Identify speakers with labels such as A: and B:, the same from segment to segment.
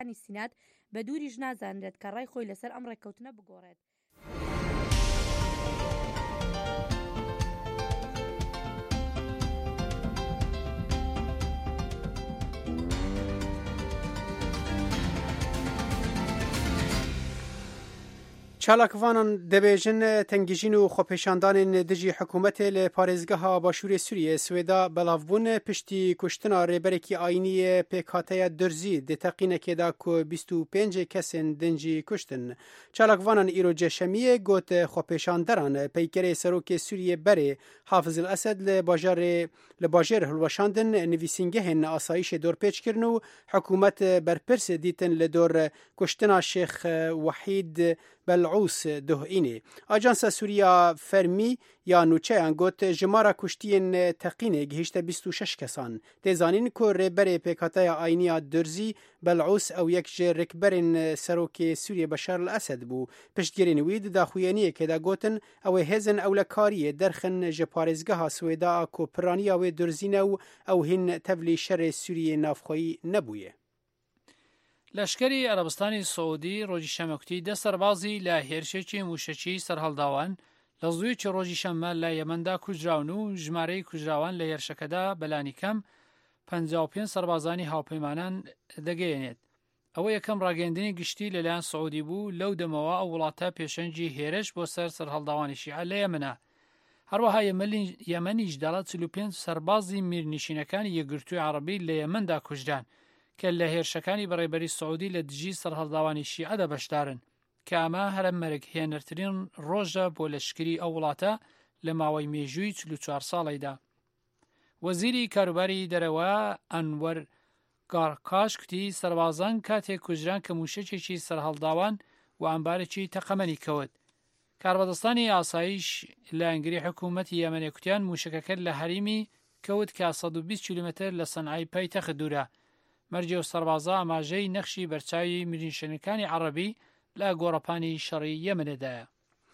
A: سینات بە دووریش نازانرێت کە ڕای خۆی لەسەر ئەم ڕێککەوتنە بگۆڕێت.
B: چالاکوانان دەبێژن تەنگیژین و خۆپێشاندانên dijî حکوومەتê li parêzgeha Başûrê Sûriyê Swêda belavbûn piştî kuştina rêberekî ayînî pêkhateya Durzî dê teqînekê da ku 25 kesên din jî kuştin. Çalakvanan îro ceşemiyê got xwepêşanderan peykerê Serokê Sûriyê Berê Hafizil Esed li bajêr hilweşandin nivîsîngehên asayişê dorpêç kirin û hikûmet berpirsê dîtin li dor kuştina Şêx Wehîd Bel'ûs Duhînê. Ajansa Sûriya Fermî ya nûçeyan got ji mara kuştiyên teqînê gihîşte 26 kesan. Tê zanîn ku rêberê pêkhateya ayîniya Durzî Bel'ûs ew yek ji rêkberên Serokê Sûriyê Beşar el-Esed bû. Piştgirên wî di daxuyaniyekê de gotin ew ê hêzin ewlekariyê derxin ji parêzgeha Swêda a ku piraniya wê Durzî ne û ew hîn tevlî şerê Sûriyê navxweyî nebûye.
C: لەشکری عەرەبستانی سەعودی ڕۆژی شەمەکوتی دە سەربازی لە هێرشێکی موشەکی سەرهەڵداوان لە زوویەکی ڕۆژی شەممە لە یەمەندا کوژراون و ژمارەی کوژراوان لە هێرشەکەدا بەلانی کەم 55 سەربازانی هاوپەیمانان دەگەیەنێت. ئەوە یەکەم ڕاگەیاندنی گشتی لەلایەن سەعودی بوو لەو دەمەوە ئەو وڵاتە پێشەنگی هێرش بۆ سەر سەرهەڵداوانی شیعە لە یەمەنە. هەروەها یەمەنیش دەڵێت 45 سەربازی میرنشینەکانی یەکگرتووی عەرەبی لە یەمەندا کوژران کە لە هێرشەکانی بەڕێبەری سەعودی لە دژی سەرهەڵداوانی شیعەدا بەشدارن کە ئەمە هەرە مەرگهێنەرترین ڕۆژە بۆ لەشکری ئەو وڵاتە لە ماوەی مێژووی 44 ساڵیدا. وەزیری کاروباری دەرەوە ئەنوەر گارکاش کوتی سەربازان کاتێک کوژران کە موشەکێکی سەرهەڵداوان و ئەمبارێکی تەقەمەنی کەوت. کاربەدەستانی ئاسایش لە ئەنگری حکوومەتی یەمەنی کوتیان موشەکەکە لە هەریمی کەوت کە 120 کیلومتر لە سەنعای پایتەخت دوورە. مەرجێ و سەربازە ئاماژەی نەخشی بەرچاوی میرنشینەکانی عەرەبی لە گۆڕەپانی شەڕی یەمەنێدایە.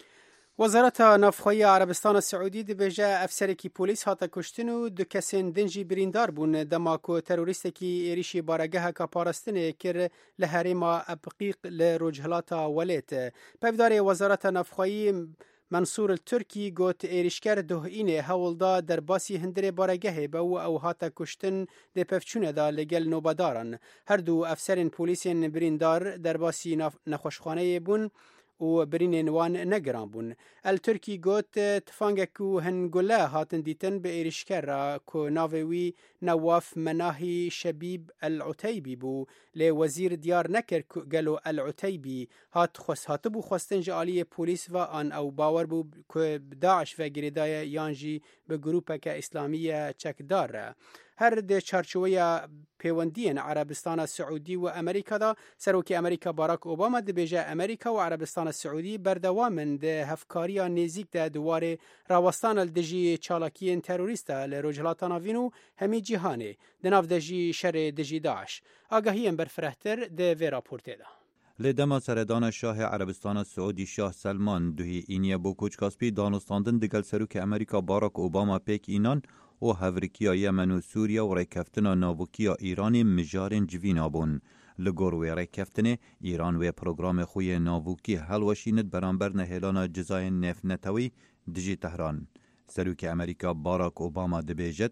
B: وەزارەتە نافخۆیی عەرەبستانە سعودی دەبێژە ئەفسەرێکی پۆلیس هاتە کوشتن و دو کەسێن دنجی بریندار بوون دەما کو تەرۆریستێکی عێریشی بارەگەهەکە پاراستنێ کرد لە هەرێما ئەبقیق لە ڕۆژهەڵاتە وەلێت. پەیدارێ وەزارەتە نافخۆیی منصور الترکی گوت عێریشکەر دوهینێ هەوڵدا دەرباسی هەندێ بارەگەهێ بە و ئەو هاتە کوشتن دێ پەفچوونەدا لەگەل نۆبەداران. هەردوو ئەفسەرین پۆلیسێن بریندار دەرباسی نەخۆشخانەیە بوون و برینên wan negiran bûn. El Tirkî got tifangek û hingule hatin dîtin bi êrişker ra ku navê wî Newaf Menahî Şebîb el-Uteybî bû lê wezîr diyar nekir ku gelo el-Uteybî hatibû xwestin ji aliyê polîs ve an ew bawer bû ku bi Daeş ve girêdaye yan jî bi grûpeke İslamî ye çekdar re. Her dê çarçoveya pêwendiyên Erebistana Siûdî û Amerîkada Serokê Amerîka Barack Obama dibêje Amerîka û Erebistana Siûdî berdewam in di hevkariya nêzik de di warê rawestana li dijî çalakiyên terorîst li rojhilata navîn û hemî cîhanê di nav de jî şerê dijî Daeş. Agahiyên berfirehtir di vê raportê de.
D: Li dema seredana Şahê Erebistana Siûdî Şah Selman duhî îniye bo koçkaspî danostandin digel Serokê Amerîka Barack Obama pêk înan û hevrikiya Yemen û Sûriya û rêkeftina navikiya Îranê mijarên civîna bûn. Li gor wê rêkeftinê, Îran wê programê xwe yê navîkî helweşînit beramber nehêlana cizayên nêfnetewî dijî Tehran. Serokê Amerîka Barack Obama dibêjit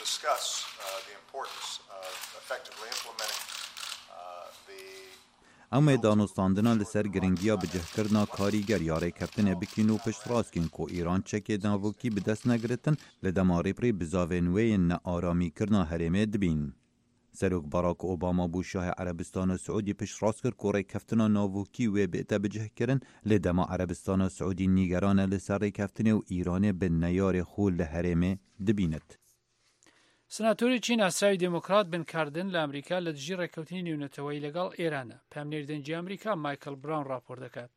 D: em ê danostandina li ser giringiya bicihkirina karîger ya rêkeftinê bikin û piştrast ku Îran çekê navîkî bi dest negiritin li dema rêpirê bizavên wê yên nearamîkirina herêmê dibîn. Serok Barack Obama bû Şahê Erebistana Siûdî piştrast kir ku rêkeftina navîkî wê bête bicihkirin lê dema Erebistana Siûdî nîgeran e li ser rêkeftinê û Îranê bi neyarê xwe li herêmê dibînit.
C: سناتۆری چین ئاسراوی دموکرات بنکاردن لە ئەمریکا لە دژی ڕێککەوتنی نێونەتەوەی لەگەڵ ئێرانە. پامنێر دەنجی ئەمریکا مایکل براون راپۆر دەکات.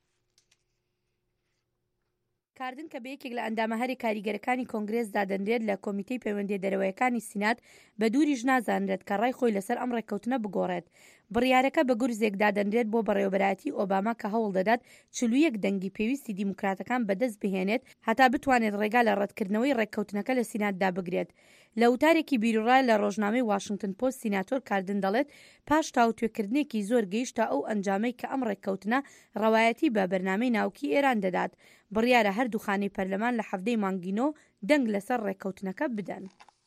A: کاردن کە بەیەکێک لە ئەندامەهەری کاریگەرەکانی کۆنگرێس دادەنرێت لە کۆمیتەی پەیوەندی دەرەوەیەکانی سینات بە دووریش نازانرێت کە ڕای خۆی لەسەر ئەم ڕێککەوتنە بگۆڕێت. بڕیارەکە بە گورزێک دادەنرێت بۆ بەڕێوەبەرایەتی ئۆباما کە هەوڵ دەدات 41 دەنگی پێویستی دیموکراتەکان بەدەست بهێنێت هەتا بتوانێت ڕێگا لە ڕەتکردنەوەی ڕێککەوتنەکە لە سیناتدا بگرێت. لە وتارێکی بیرڕای لە ڕۆژنامەی واشنگتن پۆست سیناتۆر کاردن دەڵێت پاش تاوتوێکردنێکی زۆر گەیشتە ئەو ئەنجامەی کە ئەم ڕێککەوتنە ڕەوایەتی بە بەرنامەی ناوکی ئێران دەدات. بڕیارە هەردوو خانەی پەرلەمان لە هەفتەی مانگینۆ دەنگ لەسەر ڕێککەوتنەکە بدەن.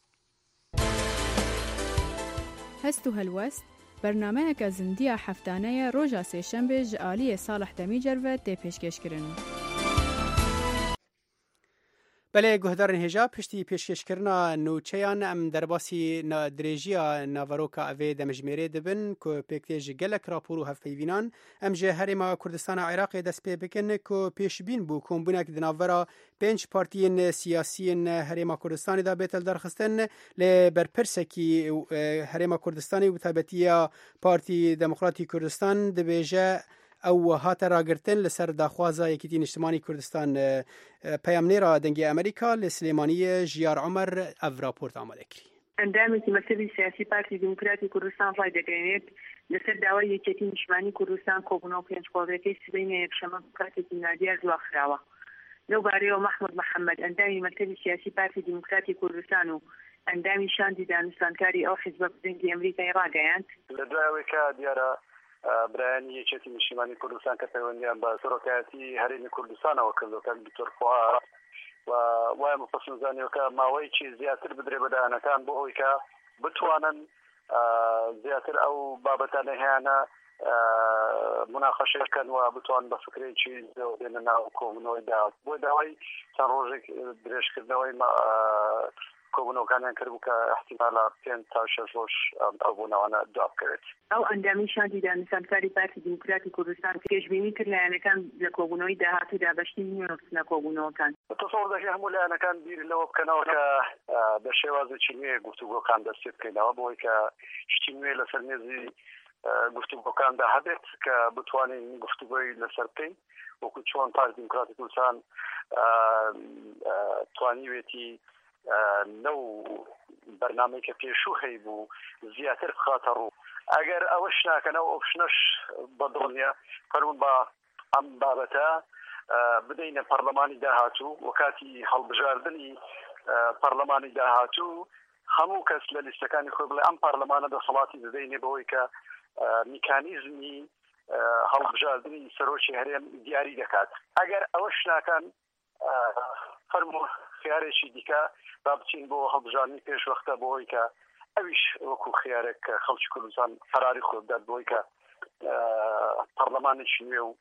E: هەست و هەلوەست بەرنامەیەکە زیندیە هەفتانەیە ڕۆژە سێشەمبێ ji aliyê Salih Demîcer ve tê pêşkêşkirin.
B: بەلێ گوهدارن هێژا پشتی پێشکەشکردنا نوچەیان ئەم دەرباسی درێژیە ناڤەرۆکە ئەvê دەمەژمێرێ دەبن ku pêktêjî gelek rapor û hevpeyvînan em ji Herêma Kurdistana Iraqê dest pê bikin ku pêşbîn bû kombûnek di navbera 5 partiyên siyasî yên Herêma Kurdistanê da bê teldarxistin lê berpirsekî Herêma Kurdistanê û taybetiya Partî Demokratîk Kurdistan dibêje ئەو هاتە ڕاگرتن لەسەر داخوازە یەکێتی نیشتمانی کوردستان پەیامنێرا دەنگی ئەمریکا لە سلێمانیە ژیار عومەر ئەڤ راپۆرت ئامادەکری.
F: ئەندامێکی مەکتەبی سیاسی پارتی دیموکراتی کوردستان ڕای دەگەێنێت لەسەر داوای یەکێتی نیشتمانی کوردستان کۆبوونەوە و پێنجقۆڵیەکەی سبەینە یەکشەمە کاتێکی نادیار دواخراوە. لەو بارەیەوە محمود محەممەد ئەندامی مەکتەبی سیاسی پارتی دیموکراتی کوردستان و ئەندامی شاندی دانوستانکاری ئەو حیزبە دەنگی ئەمریکای ڕاگەیاند
G: لە دوایەوەیکە دیارە برایانی یەکێتی نیشتیمانی کوردستان کە پەیوەندیان بە سەرۆکایەتی هەرێمی کوردستانەوە کردەکان دکتۆر فواد و وایە مفەسلزانیەوەکە ماوەیەکی زیاتر بدرێ بەدایانەکان بۆ ئەوەی کە بتوانن زیاتر ئەو بابەتانە هەیەە مناقەشەکەن و بتوان بە فکرێکی دێنە ناو کۆبوونەوەی داوت بۆ داوای چەند ڕۆژێک درێژکردنەوەی کۆبوونەوەکانیان کردبوو کە احتیمالە 5 تا 6 ڕۆژ ئەو بوونەوەانە دواب بکەوێت.
F: ئەو ئەندامی شاندی دانوستانکاری پارتی دیموکراتی کوردستان پێشبینی کرد لایەنەکان لە کۆبوونەوەی داهاتوودا بەشتی نوێنە کۆبوونەوەکان.
G: تەسەوڕ دەکەی هەموو لایەنەکان بیر لەوە بکەنەوە کە بە شێوازێکی نوێ گفتوگۆکان دەست بکەینەوە بۆی کە شتی نوێ لەسەر مێزی گفتوگۆکاندا هەبێت کە بتوانین گفتوگۆی لەسەر بکەین وەکو چۆن پارتی دیموکراتی کوردستان توانیوێتی لەو بەرنامەی کە پێشوو هەی بوو زیاتر بخاتە ڕوو. ئەگەر ئەوەش ناکەنەوە ئۆپشنەش بەدڵنیە فەرمون بە ئەم بابەتە بدەینە پەرلەمانی داهاتوو و کاتی هەڵبژاردننی پەرلەمانی داهاتوو هەموو کەس لە لیستەکانی خۆی بڵێ ئەم پەرلەمانە دەسەڵاتی دەدەینێ بەوەی کە میکانیزمی هەڵبژاردننی سەرۆکی هەرێم دیاری دەکات. ئەگەر ئەوەش ناکەن فەرمو خیارێکی دیکە با بچین بۆ هەڵبژاردننی پێش وەختە بۆی کە ئەویش وەکو خیارێک خەڵکی کوردستان قەراری خۆ بدات بۆی کە پەرلەمانێکی نوێ و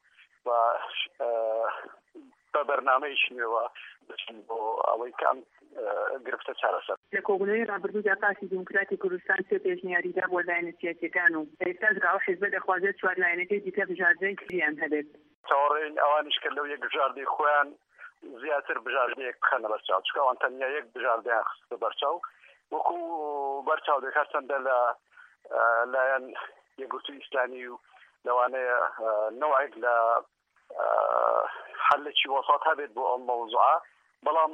G: بە بەرنامەیەکی نوێوە بچین بۆ ئەوەی کە ئەم گرفتە چارەسەر.
F: لە کۆبوونەوەی ڕابردوودا پارتی دیموکراتی کوردستان سێ پێشنیاریدا بۆ لایەنە سیاسیەکان و ئێستاش ئەو حیزبە دەخوازێت چوار لایەنەکەی دیکە بژاردەی کریان هەبێت.
G: چاوەڕێین ئەوانیش کە لەو یەک بژاردەی خۆیان زیاتر بژاردەیەک بخەنە بەرچاو چکە ئەوان تەنیا یەک بژاردەیان خستە بەرچاو وەکو بەرچاو دەکات چەندە لە لایەن یەکگرتووی ئیسلامی و لەوانەیە نەوەیەک لە حلێکی وەساط هەبێت بۆ ئەم مەوزوعە بەڵام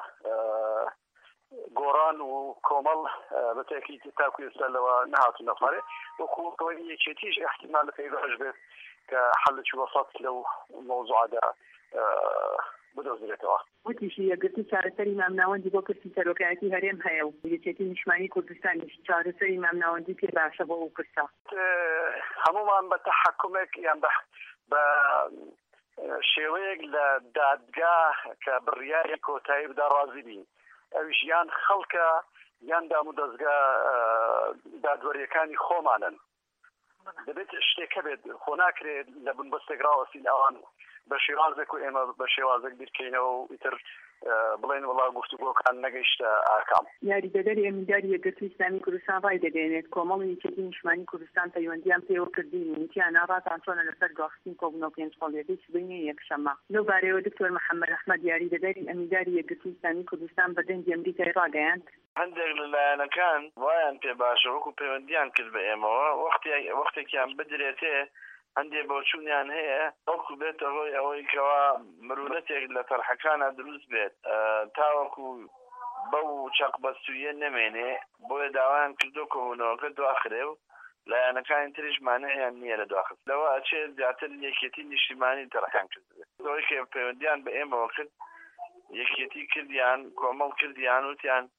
G: گۆڕان و کۆمەڵ بەتێکی تاکو ئێستا لەوە نەهاتوو نەفارێ وەکو کۆی یەکێتیش احتیمال لەکەی بەش بێت کە حلێکی وەساط لەو مەوزوعەدا بدۆزرێتەوە.
F: وتیشی یەکگرتووی چارەسەری مامناوەندی بۆ کردی سەرۆکایەتی هەرێم هەیە و یەکێتی نیشتمانی کوردستانیش چارەسەری مامناوەندی پێ باشە بۆ ئەو کورسە.
G: هەمومان بە تەحەکومێک یان بە شێوەیەک لە دادگا کە بڕیاری کۆتایی بدا ڕازی بین ئەویش یان خەڵکە یان دام و دەستگا دادوەریەکانی خۆمانن دەبێت شتێکە بێت خۆ ناکرێت لە بنبەستێکراوەسین ئەوان بە شێوازێک و ئێمە بە شێوازێک بیرکەینەوە و ئیتر بڵێن وڵا گفتوگۆکان نەگەیشتە ئاکام.
F: یاریدەدەری ئەمینداری یەکگرتووی ئیسلامی کوردستان ڕای دەگەێنێت کۆمەڵی یەکێتی نیشتمانی کوردستان پەیوەندیان پێوە کردین وتیانە ڕاتان چۆنە لەسەر دواخستنی کۆبوونەوە پێنجقۆڵیەکەی سبەینی یەکشەمە. لەو بارەیەوە دکتۆر محەممەد ئەحمەد یاریدەدەری ئەمینداری یەکگرتووی ئیسلامی کوردستان بە دەنگی ئەمریکای ڕاگەیاند
H: هەندێک لەلایەنەکان وایان پێ باشە وەکو پەیوەندیان کرد بە ئێمەوە وەختێکیان بدرێتێ هەندێک بۆچوونیان هەیە وەکو بێتە هۆی ئەوەی کەوا مرونەتێک لە تەرحەکانە دروست بێت تاوەکو بەو چەقبەستویە نەمێنێ بۆیە داوایان کردو کۆبوونەوەکە دواخرێ و لایەنەکانی تریش مانەیان نییە لە دواخست لەوە ئەچێت زیاتر یەکێتی نیشتیمانی تەرحەکان کردبێت ئەوەی کە پەیوەندیان بە ئێمەوە کرد یەکێتی کردیان کۆمەڵ کردیان وتیان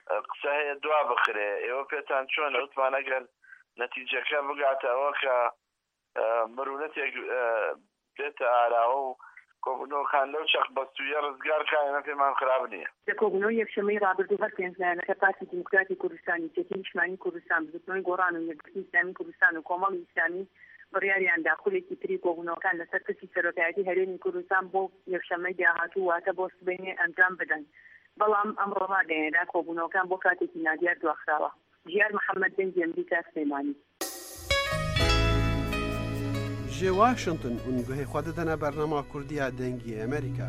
H: قسە هەیە دوا بخرێ ئێوە پێتان چۆن ئەوتمان ئەگەر نەتیجەکە بگاتەوە کە مرونەتێک بێتە ئاراوە و کۆبوونەوەکان لەو چەق بەستویە ڕزگارکانە پێمان خراب نییە.
F: کۆبوونەوە یەکشەمەی ڕابردوو هەر پێنجلایەنەکە پارتی دیموکراتی کوردستانی چەکی نیشتمانی کوردستان بزرگترین گۆڕان و یەکگرتووی ئیسلامی کوردستان و کۆمەڵی ئیسلامی بڕیاریان داخولێکی تری کۆبوونەوەکان لەسەر کەسی سەرۆکایەتی هەرێمی کوردستان بۆ یەکشەمەی داهاتوو واتە بۆ سبەینێ ئەنجام بدەن. بەڵام ئەمڕۆ ڕادێنێدا کۆبوونەوەکان بۆ کاتێکی نادیار دواخراوە. ژیار محەممەد دەنگی ئەمریکا سلێمانی.
I: ji Washington û guhê xwe didine bernama Kurdiya dengî Amerîka.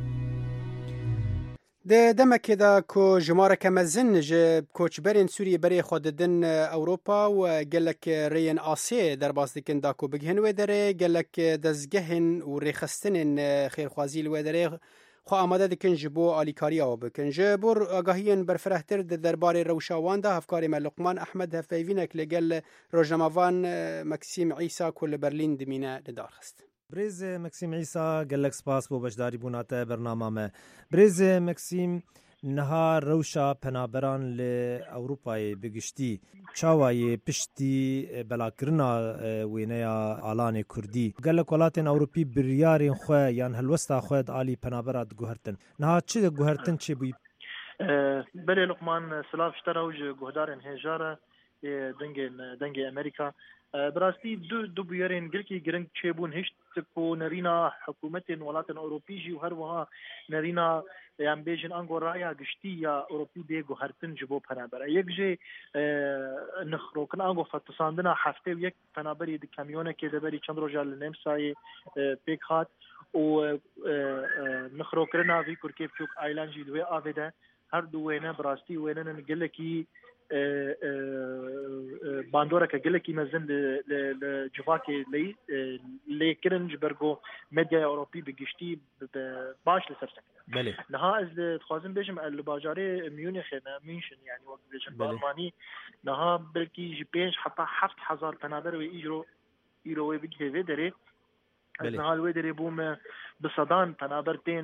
B: Di demekê de ku jimareke mezin ji koçberên Sûriyê berê xwe didin Ewropa û gelek rêyên Asyayê derbas dikin da ku bigihên wê derê gelek dezgehên û rêxistinên xêrxwazî li wê derê xwe amade dikin ji bo alîkariya we bikin. Ji bo agahiyên berfirehtir di derbarê rewşa wan de hevkarê me Luqman Ehmed hevpeyvînek li gel rojnamavan Maxîm Îsa ku li Berlîn dimîne li dar xist.
J: برێز مەکسیم ئیسا gelek spas بۆ بەشداری بووناتە بەرنامە me. برێز مەکسیم نها روشا پنابران ل ئەوروپای بگشتی چاوایê piştî belakirina wêneya alanê Kurdî gelek welatên Ewropî biryarên xwe yan helwesta xwe di alî penabera diguhertin. Niha çi diguhertin çêbûyî?
K: Belê Luqman silav ji te re û ji guhdarên hêjara dengê Amerîka. براستی دو بویرین گلکی گرنگ چێبوون هشت کو نەرینا حکوومەتên welatên Ewropî jî û her wiha nêrîna yan bêjin angoraya giştî ya Ewropî bê guhertin ji bo penabera. Yek jê nixrokin ango fetisandina heftê û yek penaberî di kamyonekê de berî çend roja li Nemsayê pêk hat û nixrokirina vî Kurkê biçûk aylan jî li wê avê de her du wêne birastî wênenin gelekî bandoreke gelekî mezin li civakê lêkirin ji ber got medyaya Ewropî bi giştî baş li ser sekine. Niha ez dixwazim bêjim li bajarê Mûnixê me München yani wek bêjim bi Almanî niha belkî ji 5 heta 7,000 penaber wê îro wê bigihê vê derê ez niha li wê derê bûme bi sedan penaber tên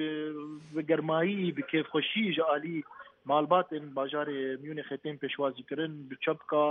K: bi germayî bi kêfxweşî ji alî malbatên bajarê Mûnixê tên pêşwazîkirin bi çepka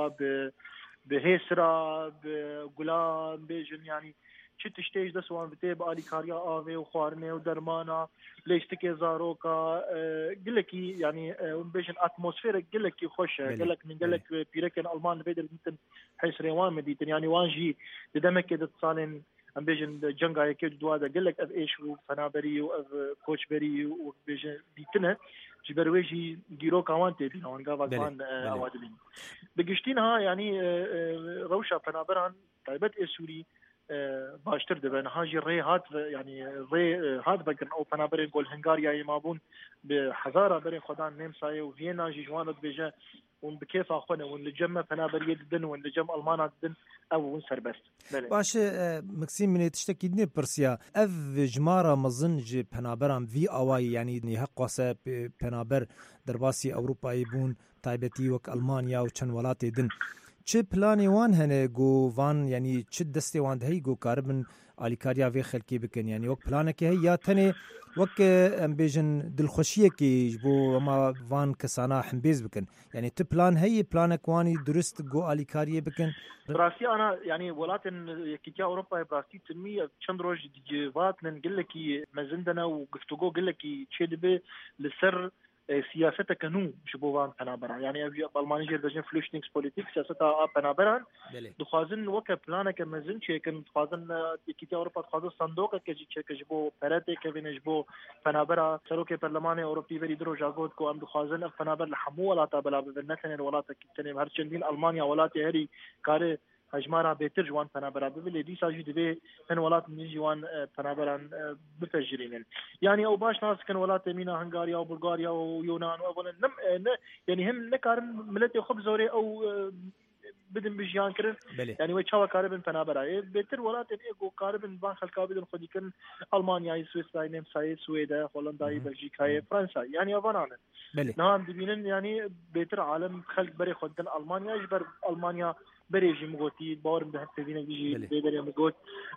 K: bi hêsira bi gulan bêjin yanî çi tiştê ji dest wan bitê bi alîkariya avê û xwarinê û dermana lêstikê zaroka gelekî yanî bêjin atmosfêrek gelekî xweş e gelek min gelek pîrekên Alman li vê derê dîtin hêsirên wan me dîtin yanî wan jî di demekê di salên em bêjin cenga yekê duwa de gelek ev êş û penaberî û ev koçberî û bêjin dîtine ji ber wê jî dîroka wan tê bîne wan gavak wan awa dibîn. Bi giştî niha yanî rewşa penaberan taybet ê Sûrî baştir dibe niha jî rê hat yanî rê hat vekirin ew penaberên Golhengaryayê mabûn bi hezara berên xwedan Nemsayê û Viyena jî ji wan re dibêje ûn bi kêfa xwe ne ûn li cem me penaberiyê didin ûn li cem Almana didin ew hûn serbest.
J: Baş Maxîm minê tiştekî dinê pirsiya ev jimara mezin ji penaberan vî awayî yanî heq xwase penaber derbasî Ewropayê bûn taybetî wek Almanya û çend welatê din. Çi planê wan hene got van yanî çi destê wan de heyî got karibin alîkariya vê xelkê bikin yanî wek planekê heye ya tenê wek em bêjin dilxweşiyekê ji bo ema van kesana hembêz bikin yanî tu plan heyî planek wanî durist got alîkariyê bikin.
K: Birastî ana yanî welatên Yekîtiya Ewropayê birastî timî çend roj civatinin gelekî mezin de ne û guftûgo gelekî çê dibe li ser siyaseteke nû ji bo van penaberan yani ev Almanî jê dibêjin flüchtlingspolitik siyaseta a penaberan dixwazin weke planeke mezin çêkin dixwazin Yekîtiya Ewropa dixwazin sandokeke jî çêke ji bo peretê kevîne ji bo penabera serokê Perlemanê Ewropî verî di roja got ku em dixwazin ev penaber li hemû welata bela bibin ne tenê welatekî tenê her çendîn Almanya welatê herî karê hejmara bêtir ji wan penabera bibe lê dîsa jî divê hin welatên jî wan penaberan bipejirînin. Yani ew baş nas dikin welatê mîna Hungariya û Bulgarya û Yunan û ev ne yani him nekarin milletê xwe bi zorê ew bidin bijiyan kirin yani wê çawa karibin penabera bêtir welatên ê got karibin van xelka bidin xwedîkirin Almanyayê Swîsrayê Nemsayê Swêdê Holandayê Beljîkayê Fransayê yani evanan niha em dibînin yani bêtir alem xelk berê xwe didin Almanya ji ber Almanya berê jî migotî bawerim di hevpeyvînek jî vê derê migot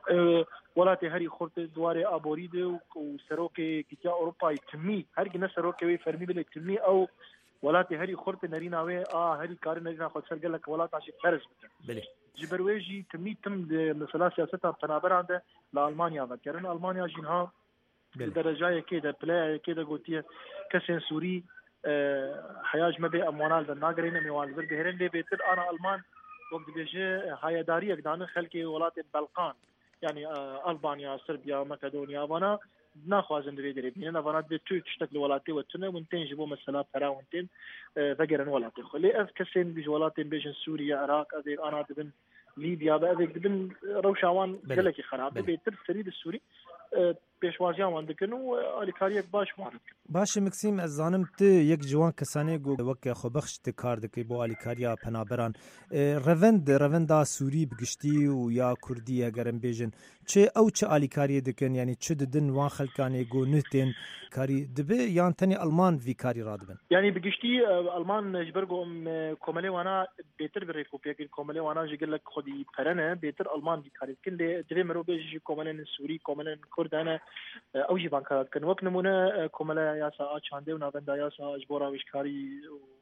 K: welatê herî xurtê dwarê aborî de û serokê Yekîtiya Ewropayê timî hergî ne serokê wê fermî bile timî ew ولاتی هری خورت نریناوی هری کار نرینا خود سرگل که ولات عشی فرز بکن
J: بله
K: جبرویجی تم مثلا سیاستها بنابران ده لألمانيا وكرن ألمانيا جنها بدرجة كده بلاي كده قلتيه كسين سوري حياج ما بي أموال بالناقرين ميوال برجهرين لي بيتر أنا ألمان وقت بيجي هاي دارية قدامي خلكي ولات البلقان يعني ألبانيا صربيا مقدونيا وانا ناخوازن دري بينا وانا بتو تشتكل ولاتي وتنا وانتين جيبوا مثلا فرا وانتين فقرن ولاتي خلي كسين بيج ولاتين بيجن سوريا عراق أذيك أنا دبن ليبيا بأذيك دبن روشاوان قالك خراب بيتر سريد السوري پێشوازیان وان دەکەن و ئالیکاریەک باش وان
J: باش مکسیم ez zanim tu yek ciwan kesanê got weke xwebexş tu kar dikî bo alîkariya penaberan revenda Sûrî bi giştî û ya Kurdî eger em bêjin çi ew çi alîkariyê dikin yanî çi didin wan xelkanê got nû tên karî dibe yan tenê Alman vî karî radibin
K: yanî bi giştî Alman ji ber komelê wana bêtir bi rêkopiyekên komelê wana ji gelek xwedî perene bêtir Alman vî karî dikin lê divê mirovê jî komelên Sûrî komelên Kurd hene او جی بانکارات کن وقت نمونه کوملا یاسا آچانده و ناوندا یاسا اجبار آویشکاری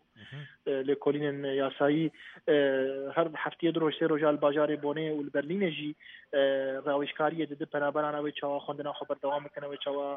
K: لکولین یاسایی هر هفته دروش سه روزال بازار بونه و برلین جی راویشکاری دید پنابران اوی چوا خوندنا خبر دوام کنه و چوا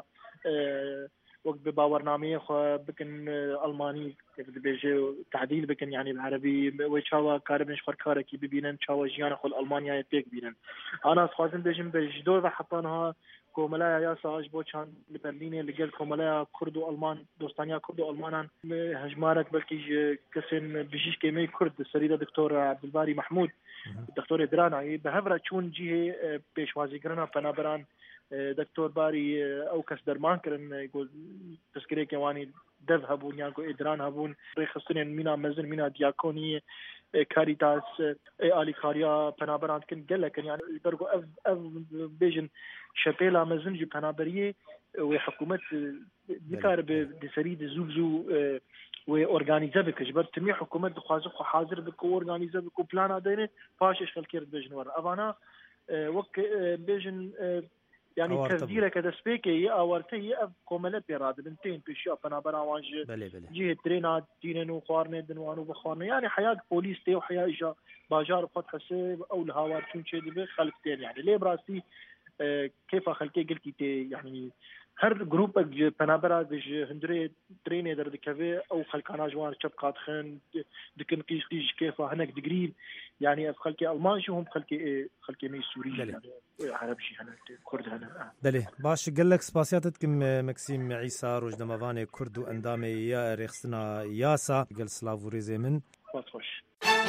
K: وقت بباورنامه خو بکن المانی بيجي تعديل بكن يعني بالعربي ويشاوا كاربنش خركاره كي ببينن شاوا جيانا خل المانيا يتيك بينن انا خازن بيجم بجدور حطانها كوملايا يا ساج بوچان لبرلين لقال كوملايا كرد والمان دوستانيا كرد والمان هجمارك بلكي كسن بجيش كيمي كرد سريده دكتور عبد الباري محمود الدكتور درانعي بهفرا چون جيه بيشوازي كرنا بنابران دكتور باري او كس درمان كرن يقول تذكري كواني دف هبون يعني ادران هبون ريخصن مينا مزن مينا دياكوني كاريتاس اليكاريا بنابران كن قالك يعني برغو اف بيجن شبيلا مزن جي بنابريه وحكومه نكار بسريد زوبزو وأورجانيزا بك جبر تمي حكومه دخوازو حاضر بك اورجانيزا بك بلان دايره فاشش خلكير بيجن ور افانا وك بيجن يعني تفديله كذا سبيكي اورتي كوملت بيراد بنتين بشيا بنابرا وانج جهه ترينا دينن وخوارن دنوانو بخوارن يعني حياه بوليس تي وحياه اجا باجار خد حساب او الهوار تشي دي خلفتين يعني ليه براسي كيف خلكي قلتي تي يعني هر جروب بنابرا دج هندري تريني در دكافي او خلكانا جوان شبقات خن دكن قيش كيف هناك دقريب يعني خلكي المان شو هم خلكي مي سوري يعني عرب شي هنا كرد هنا
J: دلي باش قال لك سباسياتكم مكسيم عيسى روجدمافاني كرد واندامي يا ريخسنا ياسا قال سلافوريزي من
K: خوش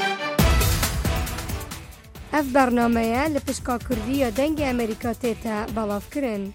L: اف برنامه لپشکا کردی یا دنگ امریکا تیتا بلاف کرن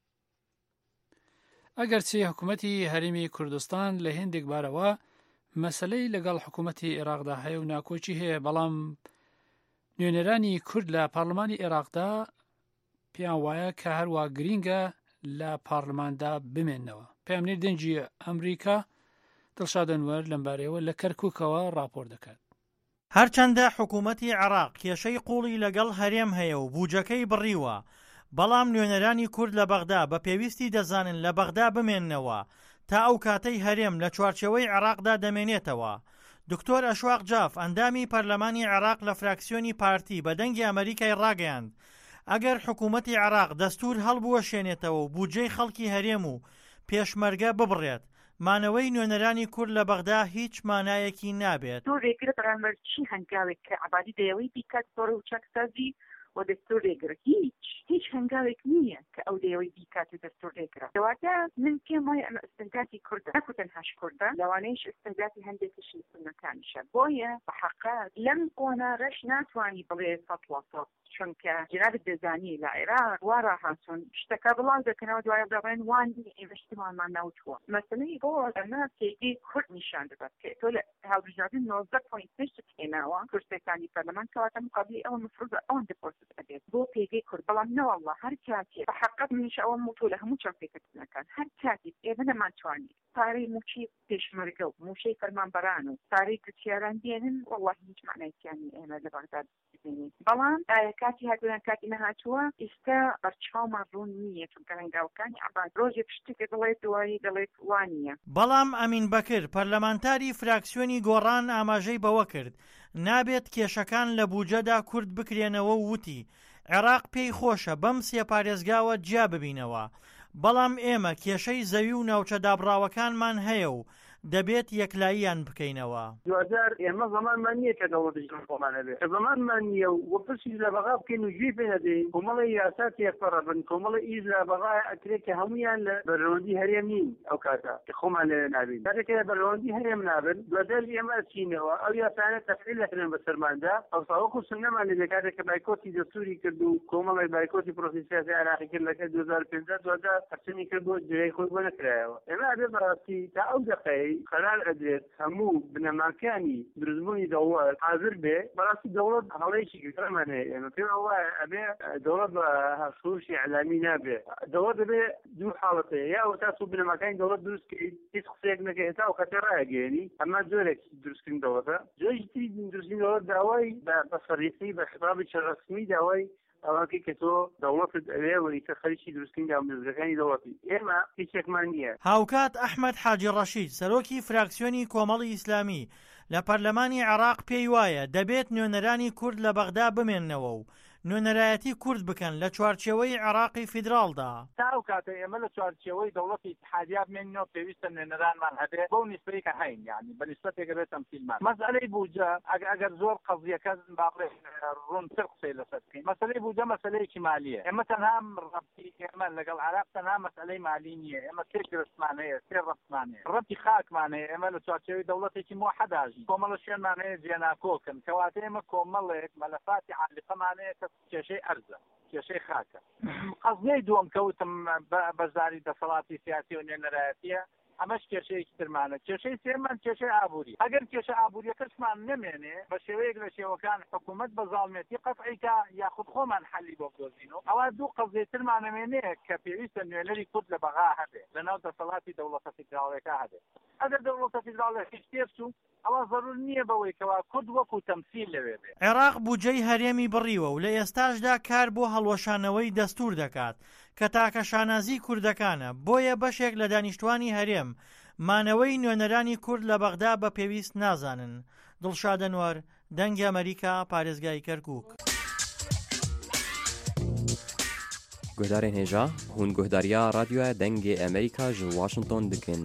C: ئەگەرچی حکوومەتی هەرێمی کوردستان لە هێندێک بارەوە مەسلەی لەگەڵ حکوومەتی عێراقدا هەیە و ناکۆچی هەیە بەڵام نوێنەرانی کورد لە پارلمانی عێراقدا پێیان وایە کە هەروە گرینگە لە پارلماندا بمێننەوە. پەیامنێر دەنگی ئەمریکا دڵشاد ئەنوەر لەم بارەیەوە لە کەرکووکەوە راپۆر دەکات.
M: هەرچەندە حکوومەتی عێراق کێشەی قوڵی لەگەڵ هەرێم هەیە و بوجەکەی بڕیوە بەڵام نوێنەرانی کورد لە بەغدا بە پێویستی دەزانن لە بەغدا بمێننەوە تا ئەو کاتەی هەرێم لە چوارچەوەی عێراقدا دەمێنێتەوە. دکتۆر ئەشواق جاف ئەندامی پەرلەمانی عێراق لە فراکسیۆنی پارتی بە دەنگی ئەمریکای ڕاگەیاند ئەگەر حکوومەتی عێراق دەستور هەڵبوەشێنێتەوە و بودجەی خەڵکی هەرێم و پێشمەرگە ببڕێت مانەوەی نوێنەرانی کورد لە بەغدا هیچ مانایەکی نابێت.
N: ڕێگرە بەرامبەرچی هەنگاوێک کە عەبادی دەیەوەی بیکات تۆڕە و چاکسازی و دەستور ڕێگرە هیچ هەنگاوێک نییە کە ئەو دەیەوەی بیکات و دەستور ڕێگرە. کەواتە من پێم وایە ئەمە ئستەنداتی کوردە نەکو تەنهاش کوردە لەوانەیەش ئستەنداتی هەندێکیشی سونەکانیشە. بۆیە بەحەقا لەم قۆناغەش ناتوانی بڵێ 100% چونکە جنابت دەزانی لە عێراق وا ڕاهاتوون شتەکە بڵاو دەکەنەوە دوایە دەڵێن وان ئینڤستیمانمان نەوتووە. مەسەلەی بۆ ئەمە پێگەی کورد نیشان دەبات کە تۆ لە هەڵبژاردن 19.5 هێناوە کورسەکانی پەرلەمان کەواتە مقابلی ئەوە مفروضە ئەوەن دەپۆست ئەبێت بۆ پێگەی کورد. بەڵام نەوەڵڵا هەر کاتێ بەحەقەت منیش ئەوە موتۆ لە هەموو چاپێکەکان هەر کاتێک ئێمە نەمانتوانی پارەی موچی پێشمەرگە و موشەی فەرمانبەران و پارەی گوتیاران دێنن وەڵڵاهی هیچ معنایەتیانی ئێمە لە بەغداد بخوێنێت بەڵام کاتی هاتوویان کاتی نەهاتووە ئێستا بەرچاومان ڕوون نییە چونکە هەنگاوەکانی عەباد ڕۆژێک شتێک دەڵێت دوایی دەڵێت وانە.
M: بەڵام ئەمین بەکر پەرلەمانتاری فراکسیۆنی گۆڕان ئاماژەی بەوە کرد نابێت کێشەکان لە بوجەدا کورد بکرێنەوە و وتی عێراق پێی خۆشە بەم سێ پارێزگاوە جیا ببینەوە بەڵام ئێمە کێشەی زەوی و ناوچە دابڕاوەکانمان هەیە و دەبێت یەکلاییان بکەینەوە.
O: دوجار ئێمە زەمانمان نییە کە دەوڵەتی خۆمانە بێت زەمانمان نییە و پرسی لە بەغا بکەین و گوێ پێ نەدەین کۆمەڵی یاسا تێپەڕە بن کۆمەڵی ئیز لە بەغا ئەکرێت کە هەمویان لە بەرەوەندی هەرێم نین ئەو کاتە کە خۆمان لێ نابین کاتێک لە بەرەوەندی هەرێم نابن دوجار ئێمە ئەچینەوە ئەو یاسانە تەفعیل دەکرێن بە سەرماندا ئەو ساوەکو سنەمان لێ کاتێک کە بایکۆتی دەستوری کرد و کۆمەڵی بایکۆتی پرۆسی سیاسی عێراقی کرد لە 2015 دوجار هەرچنی کرد بۆ جێی خۆی بۆ نەکرایەوە ئێمە ئەبێ بەڕاستی تا ئەو دقەی قەرار ئەدرێت هەموو بنەماکانی دروستبوونی دەوڵەت حاضر بێ بەڕاستی دەوڵەت هەڵەیەکی گرترمان هەیە ئێمە پێم وایە ئەبێ دەوڵەت بە هەفتوشی ئەعلامی نابێ دەوڵەت دەبێ دوو حاڵەت هەیە یا تاسو بنەماکانی دەوڵەت دروستکەیت هیچ قسەیەک نەکەی هێتا و کەتێ ڕایگەێنی ئەمە جۆرێک دروستکردن دەوڵەتە جۆرێکی تری دروستکردن دەوڵەت داوای بە سەرریسی بە خطابی ڕەسمی داوای ئەوانکەی کە تۆ دەوڵەتت ئەوێ وەریتە خەریکی دروستکردنی دامەزگەکانی دەوڵەتی ئێمە هیچێکمان نییە.
M: هاوکات ئەحمەد حاجی ڕەشید سەرۆکی فراکسیۆنی کۆمەڵی ئیسلامی لە پەرلەمانی عێراق پێی وایە دەبێت نوێنەرانی کورد لە بەغدا بمێننەوە و نوێنەرایەتی کورد بکەن لە چوارچێوەی عێراقی فیدراڵدا.
P: تا ئەو کاتە ئێمە لە چوارچێوەی دەوڵەتی اتحادیە بمێنینەوە پێویستە نوێنەرانمان هەبێت بەو نیسبەی کە هەین یعنی بە نیسبەتێک بێت تەمثیلمان. مەسئلەی بوجە ئەگەر زۆر قەزیەکە باڵێ ڕوونتر قسەی لەسەر بکەین مەسئلەی بوجە مەسئلەیەکی مالیە ئێمە تەنها ڕەبتی ئێمە لەگەڵ عێراق تەنها مەسئلەی مالی نییە ئێمە سێ گرفتمان هەیە سێ ڕەفتمان هەیە ڕەبتی خاکمان هەیە ئێمە لە چوارچێوەی دەوڵەتێکی موحەداژین کۆمەڵە شوێنمان هەیە جێناکۆکن کەواتە ئێمە کۆمەڵێک مەلەفاتی عالیقەمان هەیە کە کێشەی ئەرزە کێشەی خاکە. قەزنەی دووەم کەوتم بەزاری دەسەڵاتی سیاسی و نوێنەرایەتیە ئەمەش کێشەیەکی ترمانە کێشەی سێمان کێشەی ئابووری ئەگەر کێشە ئابووریەکەشمان نەمێنێ بە شێوەیەک لە شێوەکان حکوومەت بە زاڵمێتی قەتعیکە یاخود خۆمان حەلی بۆ بدۆزینەوە ئەوە دوو قەزەی ترمان نەمێنەیە کە پێویستە نوێنەری کورد لە بەغا هەبێ لەناو دەسەڵاتی دەوڵەتە فیدراڵیەکە هەبێ ئەگەر دەوڵەتە فیدراڵیە هیچ تێبچوو ئەوە ضرور نییە بەوەی کەوا کورد وەکو تەمثیل لەوێ بێ.
M: عێراق بودجەی هەرێمی بڕیوە و لە ئێستاشدا کار بۆ هەڵوەشانەوەی دەستور دەکات کە تاکە شانازی کوردەکانە بۆیە بەشێک لە دانیشتوانی هەرێم مانەوەی نوێنەرانی کورد لە بەغدا بە پێویست نازانن. دڵشاد ئەنوەر دەنگی ئەمریکا پارێزگای کەرکووک.
Q: گۆدارên hêja hûn guhdariya radyoya dengê Amerîka ji Washington dikin.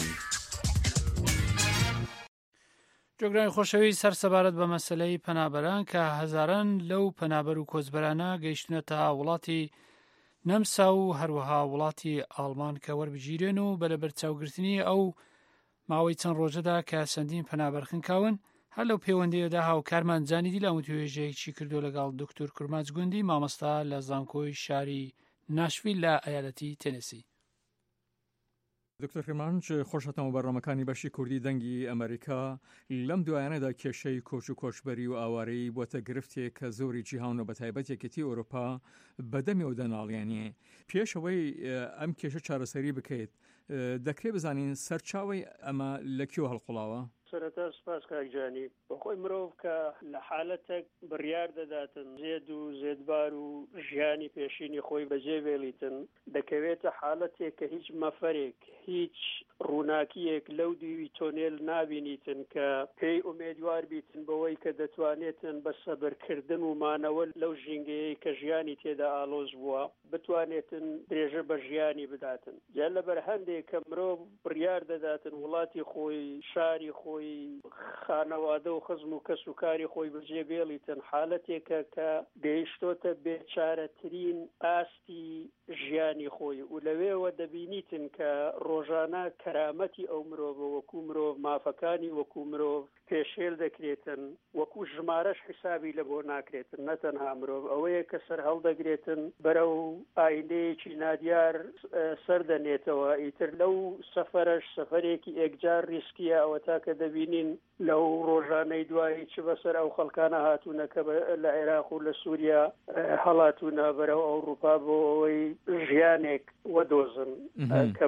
C: جۆگرانی خۆشەوی سەرسەبارەت بە مەسەلەی پەنابەران کە هەزاران لەو پەنابەر و کۆچبەرانە گەیشتونەتە وڵاتی نەمسا و هەروەها وڵاتی ئاڵمان کە وەربگیرێن و بەلەبەر چاوگرتنی ئەو ماوەی چەند ڕۆژەدا کە سەندین پەنابەر خنکاون هەر لەو پەیوەندیەدا هاوکارمان جانی دیلا وتوێژەیەکی کردو لەگەڵ دکتۆر کوڕماچ گوندی مامۆستا لە زانکۆی شاری ناشویل لە ئەیالەتی تێنسی.
R: دکتۆر فرمانج خۆشەتەوە بەڕێوەمەکانی بەشی کوردی دەنگی ئەمریکا لەم دوایانەدا کێشەی کۆچ و کۆچبەری و ئاوارەی بۆتە گرفتێک کە زۆری جیهان و بە تایبەت یەکێتی ئەوروپا بەدەمی دەناڵیانێ پێشەوەی ئەم کێشە چارەسەری بکەیت دەکرێت بزانین سەرچاوی ئەمە لەکوێ هەڵقوڵاوە؟
O: سەرەتا سپاس کاکجانی بەخۆی مرۆڤ کە لە حالەتێک بڕیار دەداتن زێد و زێدبار و ژیانی پێشینی خۆی بەجێبێڵیتن دەکەوێتە حالەتێک کە هیچ مەفەرێک هیچ ڕووناکیەک لەو دیوی تۆنێل نابینیتن کە پێی ئومێدوار بیتن بەوەی کە دەتوانێتن بە سەبرکردن و مانەوە لەو ژینگەیەی کە ژیانی تێدا ئالۆز بووە بتوانێتن درێژە بە ژیانی بداتن جا لەبەر هەندێک کە مرۆڤ بڕیار دەداتن وڵاتی خۆی شاری خۆی خانەوادە و خزم و کەس و کاری خۆی بەجێ بێڵیتن حالەتێکە کە گەیشتۆتە بێچارەترین ئاستی ژیانی خۆی و لەوێوە دەبینیتن کە ڕۆژانە کەرامەتی ئەو مرۆڤە وەکو مرۆڤ مافەکانی وەکو مرۆڤ پێشێل دەکرێتن وەکو ژمارەش حسابی لە بۆ ناکرێتن نەتەنها مرۆڤ ئەوەیە کە سەر هەڵدەگرێتن بەرەو ئایندەیەکی نادیار سەردەنێتەوە ئیتر
S: زیاتر لەو سەفەرش سەفەرێکی ئێکجار ریسکیە ئەوە تاکە دەبینین لەو ڕۆژانەی دوایی چ بەسەر ئەو خەڵکانە هاتوونە کە لە عێراق و لە سووریا هەڵاتوونە بەرەو ئەوروپا بۆ ئەوەی ژیانێک وەدۆزن کە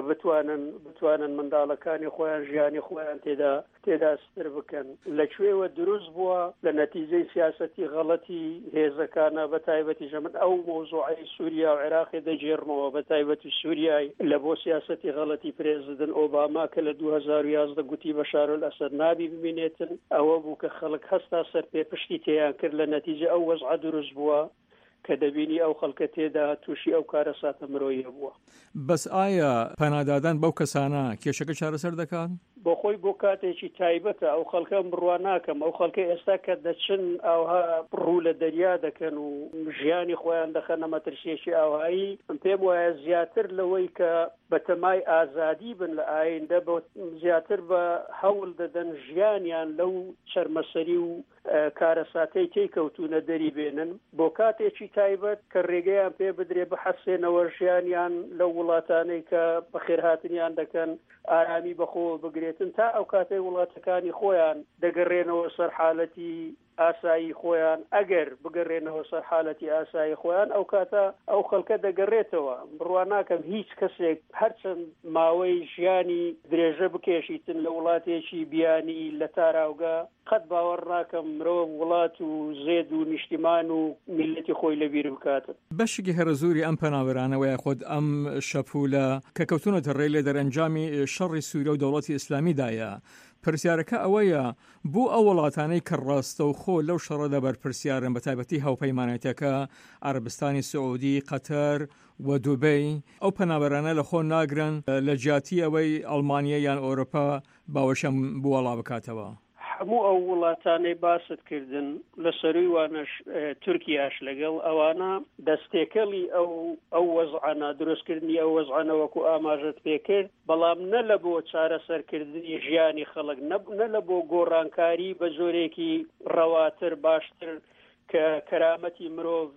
S: بتوانن منداڵەکانی خۆیان ژیانی خۆیان تێدا ستر بکەن لەکوێوە دروست بووە لە نەتیجەی سیاسەتی غەڵەتی هێزەکانە بە تایبەتیژە من ئەو مۆزوعی سووریا و عێراقی دەجێڕمەوە بە تایبەتی سووریای لە بۆ سیاسەتی غەڵەتی پرێزیدنت ئۆباما کە لە 2011 گوتی بەشار الئەسەد نابی ببینێتن ئەوە بوو کە خەڵک هەستا سەر پێپشتی تێیان کرد لە نەتیجە ئەو وەزعە دروست بووە کە دەبینی ئەو خەڵکە تێدا تووشی ئەو کارە ساتە مرۆیە بووە.
R: بەس ئایا پەنادادان بەو کەسانە کێشەکە چارەسەر دەکات؟
S: بۆ خۆی بۆ کاتێکی تایبەتە ئەو خەڵکە بڕوا ناکەم ئەو خەڵکە ئێستا کە دەچن ئەوها ڕوو لە دەریا دەکەن و ژیانی خۆیان دەخەنە مەترسیێکی ئاوایی پێم وایە زیاتر لەوەی کە بەتەمای ئازادی بن لە ئایندە زیاتر بە هەوڵ دەدەن ژیانیان لەو چەرمەسەری و کارەساتەی تێکەوتونە دەری بێنن بۆ کاتێکی تایبەت کە ڕێگەیان پێ بدرێ بحەسێنەوە ژیانیان لەو وڵاتانەی کە بەخێرهاتنیان دەکەن ئارامی بەخۆ بگرێتن تا ئەو کاتەی وڵاتەکانی خۆیان دەگەڕێنەوە سەر حالەتی ئاسایی خۆیان ئەگەر بگەڕێنەوە سەر حالەتی ئاسایی خۆیان ئەو کاتە ئەو خەڵکە دەگەڕێتەوە بڕوا ناکەم هیچ کەسێک هەرچەند ماوەی ژیانی درێژە بکێشیتن لە وڵاتێکی بیانی لە تاراوگە قەت باوەڕ ناکەم مرۆڤ وڵات و زێد و نیشتیمان و میلەتی خۆی لەبیر بکاتن.
R: بەشێکی هەرە زۆری ئەم پەناوەرانەوەی خۆت ئەم شەپولە کە کەوتونەتە ڕێ لێ دەرەنجامی شەڕی سووریا و دەوڵەتی ئیسلامیدایە پرسیارەکە ئەوەیە بوو ئەو وڵاتانەی کە ڕاستە و خۆ لەو شەڕەدا بەرپرسیارن بە تایبەتی هاوپەیمانەتەکە عەرەبستانی سعودی قەتەر و دوبەی ئەو پەنابەرانە لە خۆ ناگرن لە جیاتی ئەوەی ئەڵمانیا یان ئۆروپا باوەشەم بووەڵا بکاتەوە.
S: هەموو ئەو وڵاتانەی باست کردن لە سەروی وانەش تورکیاش لەگەڵ ئەوانە دەستێکەڵی ئەو وەزعانە دروستکردنی ئەو وەزعانە وەکو ئاماژەت پێکرد بەڵام نە لە بۆ چارەسەرکردنی ژیانی خەڵک نە لە بۆ گۆڕانکاری بە زۆرێکی ڕەواتر باشتر کە کەرامەتی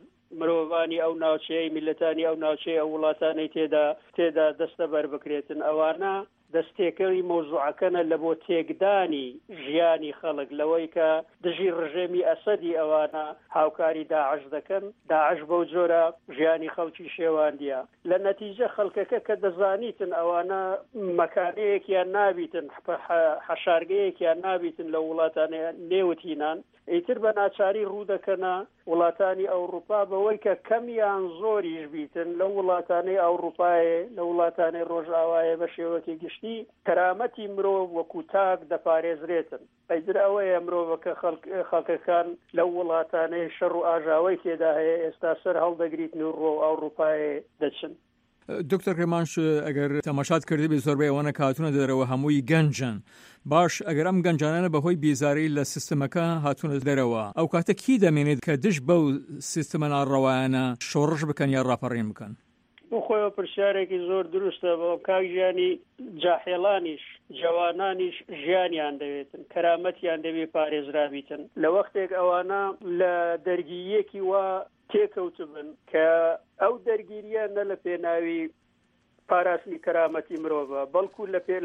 S: مرۆڤانی ئەو ناوچەی میلەتانی ئەو ناوچەی ئەو وڵاتانەی تێدا دەستە بەر بکرێتن ئەوانە دەستێکەوی مۆزوعەکەنە لە بۆ تێکدانی ژیانی خەڵک لەوەی کە دژی ڕژێمی ئەسەدی ئەوانە هاوکاری داعش دەکەن داعش بەو جۆرە ژیانی خەڵکی شێواندیە لە نەتیجە خەڵکەکە کە دەزانیتن ئەوانە مەکانەیەکیان نابیتن حەشارگەیەکیان نابیتن لە وڵاتانەیە نێوتینان ئیتر بە ناچاری ڕوو دەکەنە وڵاتانی ئەوروپا بەوەی کە کەمیان زۆریش بیتن لە وڵاتانەی ئەوروپایە لە وڵاتانەی ڕۆژئاوایە بە شێوەکی گشتی کەرامەتی مرۆڤ وەکو تاک دەپارێزرێتن ئەیتر ئەوەیە مرۆڤەکە خەڵکەکان لەو وڵاتانەی شەڕ و ئاژاوەی تێدا هەیە ئێستا سەر هەڵدەگریتن و ڕۆ ئەوروپایە دەچن.
R: دکتۆر کرمانش ئەگەر تەماشات کردی بێ زۆربەی ئەوانە کاتونە دەرەوە هەمووی گەنجن باش ئەگەر ئەم گەنجانانە بەهۆی بیزاری لە سیستەمەکە هاتوونە دەرەوە ئەو کاتە کی دەمێنێت کە دش بەو سیستەمە ناڕەوایانە شۆڕش بکەن یا ڕاپەڕین بکەن؟
S: بۆ خۆیەوە پرسیارێکی زۆر دروستە بۆ کاک ژیانی جاحێڵانیش جوانانیش ژیانیان دەوێتن کەرامەتیان دەبێت پارێزرابیتن لە وەختێک ئەوانە لە دەرگیریەکی وا تێکەوتبن کە ئەو دەرگیریە نە لە پێناوی پاراستنی کەرامەتی مرۆڤە بەڵکو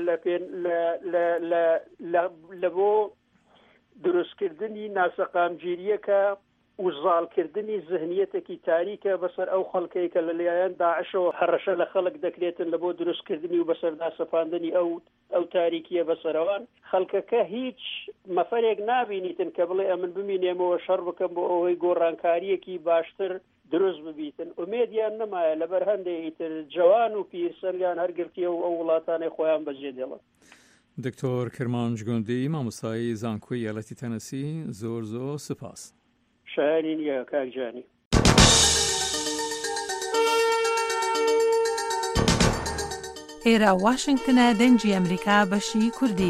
S: لە بۆ دروستکردنی ناسەقامگیریەکە و زاڵکردنی ذهنیەتێکی تاریکە بەسەر ئەو خەڵکەی کە لەلایەن داعشەوە هەڕەشە لە خەڵک دەکرێتن لە بۆ دروستکردنی و بەسەردا سەپاندنی ئەو تاریکیە بەسەرەوان خەڵکەکە هیچ مەفەرێک نابینیتن کە بڵێ ئەمن بمینێمەوە شەڕ بکەم بۆ ئەوەی گۆڕانکاریەکی باشتر دروست ببیتن ئومێدیان نەمایە لەبەر هەندێکیتر جوان و پیرسەریان هەرگرتیە و ئەو وڵاتانەی خۆیان بەجێ دێڵن.
R: دکتۆر کرمانج گوندی مامۆستای زانکۆی یەڵەتی تەنەسی زۆر سپاس.
S: شایانی نیە کاکجانی.
T: ئێرە واشنگتنە دەنگی ئەمریکا بەشی کوردی.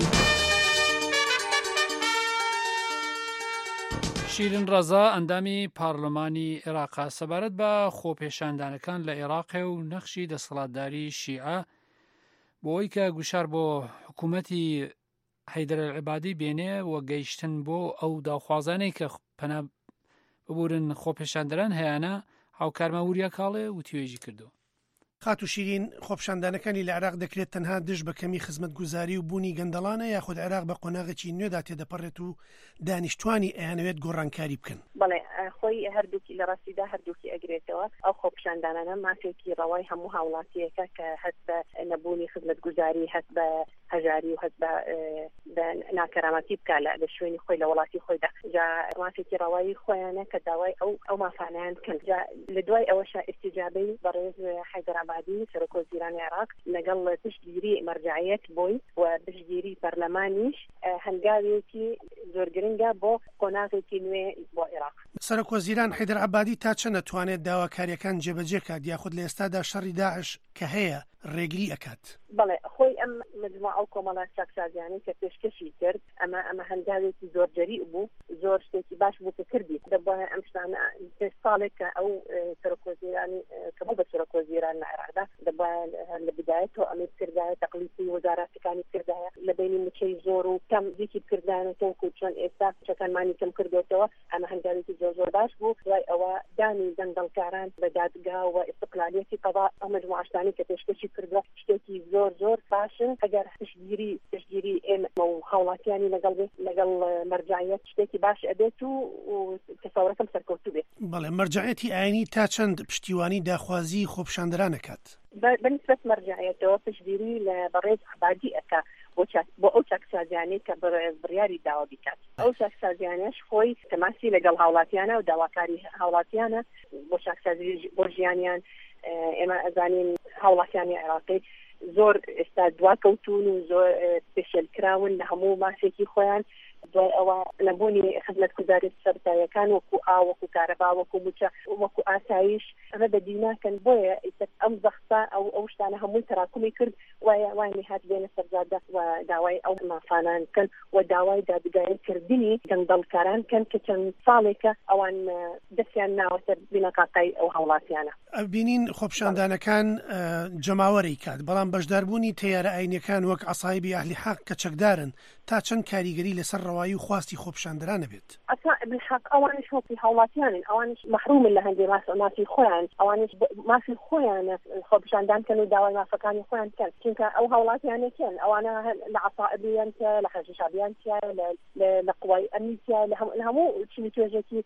C: شیرین ڕەزا ئەندامی پارلەمانی عێراقا سەبارەت بە خۆپێشاندانەکان لە عێراقێ و نەخشی دەسەڵاتداری شیعە بۆی کە گوشار بۆ حکوومەتی حەیدەر العیبادی بێنێ و گەیشتن بۆ ئەو داوخوازانەی کە پەنا ببورن خۆپێشاندەران هەیەە هاوکارمە وریا کاڵێ و توێژی کردو.
U: قات و شیرین خۆپشاندانەکانی لە عێراق دەکرێت تەنها دژ بە کەمی خزمەتگوزاری و بوونی گەندەڵانە یاخود عێراق بە قۆناغێکی نوێدا تێدەپەڕێت و دانیشتوانی ئەیانەوێت گۆڕانکاری بکەن؟
V: بەڵێ خۆی هەردووکی لە ڕاستیدا هەردووکی ئەگرێتەوە ئەو خۆپشاندانانە مافێکی ڕەوای هەموو هاوڵاتیەکە کە هەست بە نەبوونی خزمەتگوزاری هەست بە هەژاری و هەست بە ناکەرامەتی بکات لە شوێنی خۆی لە وڵاتی خۆیدا جا مافێکی ڕەوایی خۆیانە کە داوای ئەو مافانیان بکەن لە دوای ئەوەش ئستیجابەی بەڕێز حەیدەر عەبادی سەرۆک وەزیرانی عێراق لەگەڵ پشتگیری مەرجعیەت بۆی و پشتگیری پەرلەمانیش هەنگاوێکی زۆر گرنگە بۆ قۆناغێکی نوێ بۆ عێراق.
U: سەرۆک وەزیران حەیدەر عەبادی تا چەند دەتوانێت داواکاریەکان جێبەجێ کات یاخود لە ئێستادا شەڕی داعش کە هەیە ڕێگری ئەکات؟
V: بەڵێ خۆی ئەم مجموعە ئەو کۆمەڵە چاکسازیانی کە پێشکەشی کرد ئەمە هەنگاوێکی زۆر جەریء بوو زۆر شتێکی باش بوو کە کردی دەبوایە ئەم شتانە پێ ساڵێک کە ئەو سەرۆک وەزیرانی کە بوو بە سەرۆک وەزیران لە عێراقدا دەبوایە لە بدایەتەوە ئەمە کردایە تەقلیدی وەزارەتەکانی کردایە لە بینی مچەی زۆر و کەم زیکی کردانەوە و چۆن ئێستا چەکانمانی کەم کردوێتەوە ئەمە هەنگاوێکی زۆر باش بوو دوای ئەوە دانی گەندەڵکاران بە دادگا و ئیستیقلالیەتی قەضا ئەو مجموعەشتانی کە پێشکەشی کردووە شتێکی زۆر باشن ئەگەر پشتگیری ئێمە و هاوڵاتیانی لەگەڵ مەرجعیەت شتێکی باش ئەبێت و تەسەورەکەم سەرکەوتوو بێت.
U: بەڵێ مەرجعیەتی ئاینی تا چەند پشتیوانی داخوازی خۆپشاندەران ئەکات؟
V: بەنسبەت مەرجعیەتەوە پشتگیری لە بەڕێز عەبادی ئەکا بۆ ئەو چاکسازیانەی کە بڕیاری داوا بکات ئەو چاکسازیانەش خۆی تەماسی لەگەڵ هاوڵاتیانە و داواکاری هاوڵاتیانە بۆ چاکسازی بۆ ژیانیان ئێمە ئەزانین هاوڵاتیانی عێراقی زۆر ئێستا دواکەوتون و زۆر پێشێلکراون لە هەموو ماسێکی خۆیان دوای ئەوە نەبوونی خزمەتگوزاری سەرەتاییەکان وەکو ئاو وەکو کارەبا وەکو موچە وەکو ئاسایش ئەمە بەدیناکەن بۆیە ئەم زەخسا ئەو شتانە هەمووی تەراکمی کرد وای نهات بێنە سەرزادە و داوای ئەو مافانان کەن و داوای دادگاییکردنی گەندەڵکاران کەن کە چەند ساڵێکە ئەوان دەستیان ناوەسەر بینەقاقای ئەو هاوڵاتیانە.
U: بینین خۆپشاندانەکان جەماوەری کات بەڵام بەشداربوونی تەیارە ئاینیەکان وەک عەسایبی ئەهلی حەق کە چەکدارن تا چەند کاریگەری لەسەر ڕەوایی و خواستی خۆپشاندەرانە بێت.
V: بالحق ئەوانش وەکی هاوڵاتیانن ئەوانش مەحرومن لە هەندێک مافی خۆیان ئەوانش مافی خۆیانە خۆپشاندانکەن و داوای مافەکانی خۆیان بکەن چونکە ئەو هاوڵاتیانێکن ئەوانە لە عەسائبیان تیا لە حەشیشابیان تیا لە قوای ئەمنی تیا لە هەموو چنی توێژێکی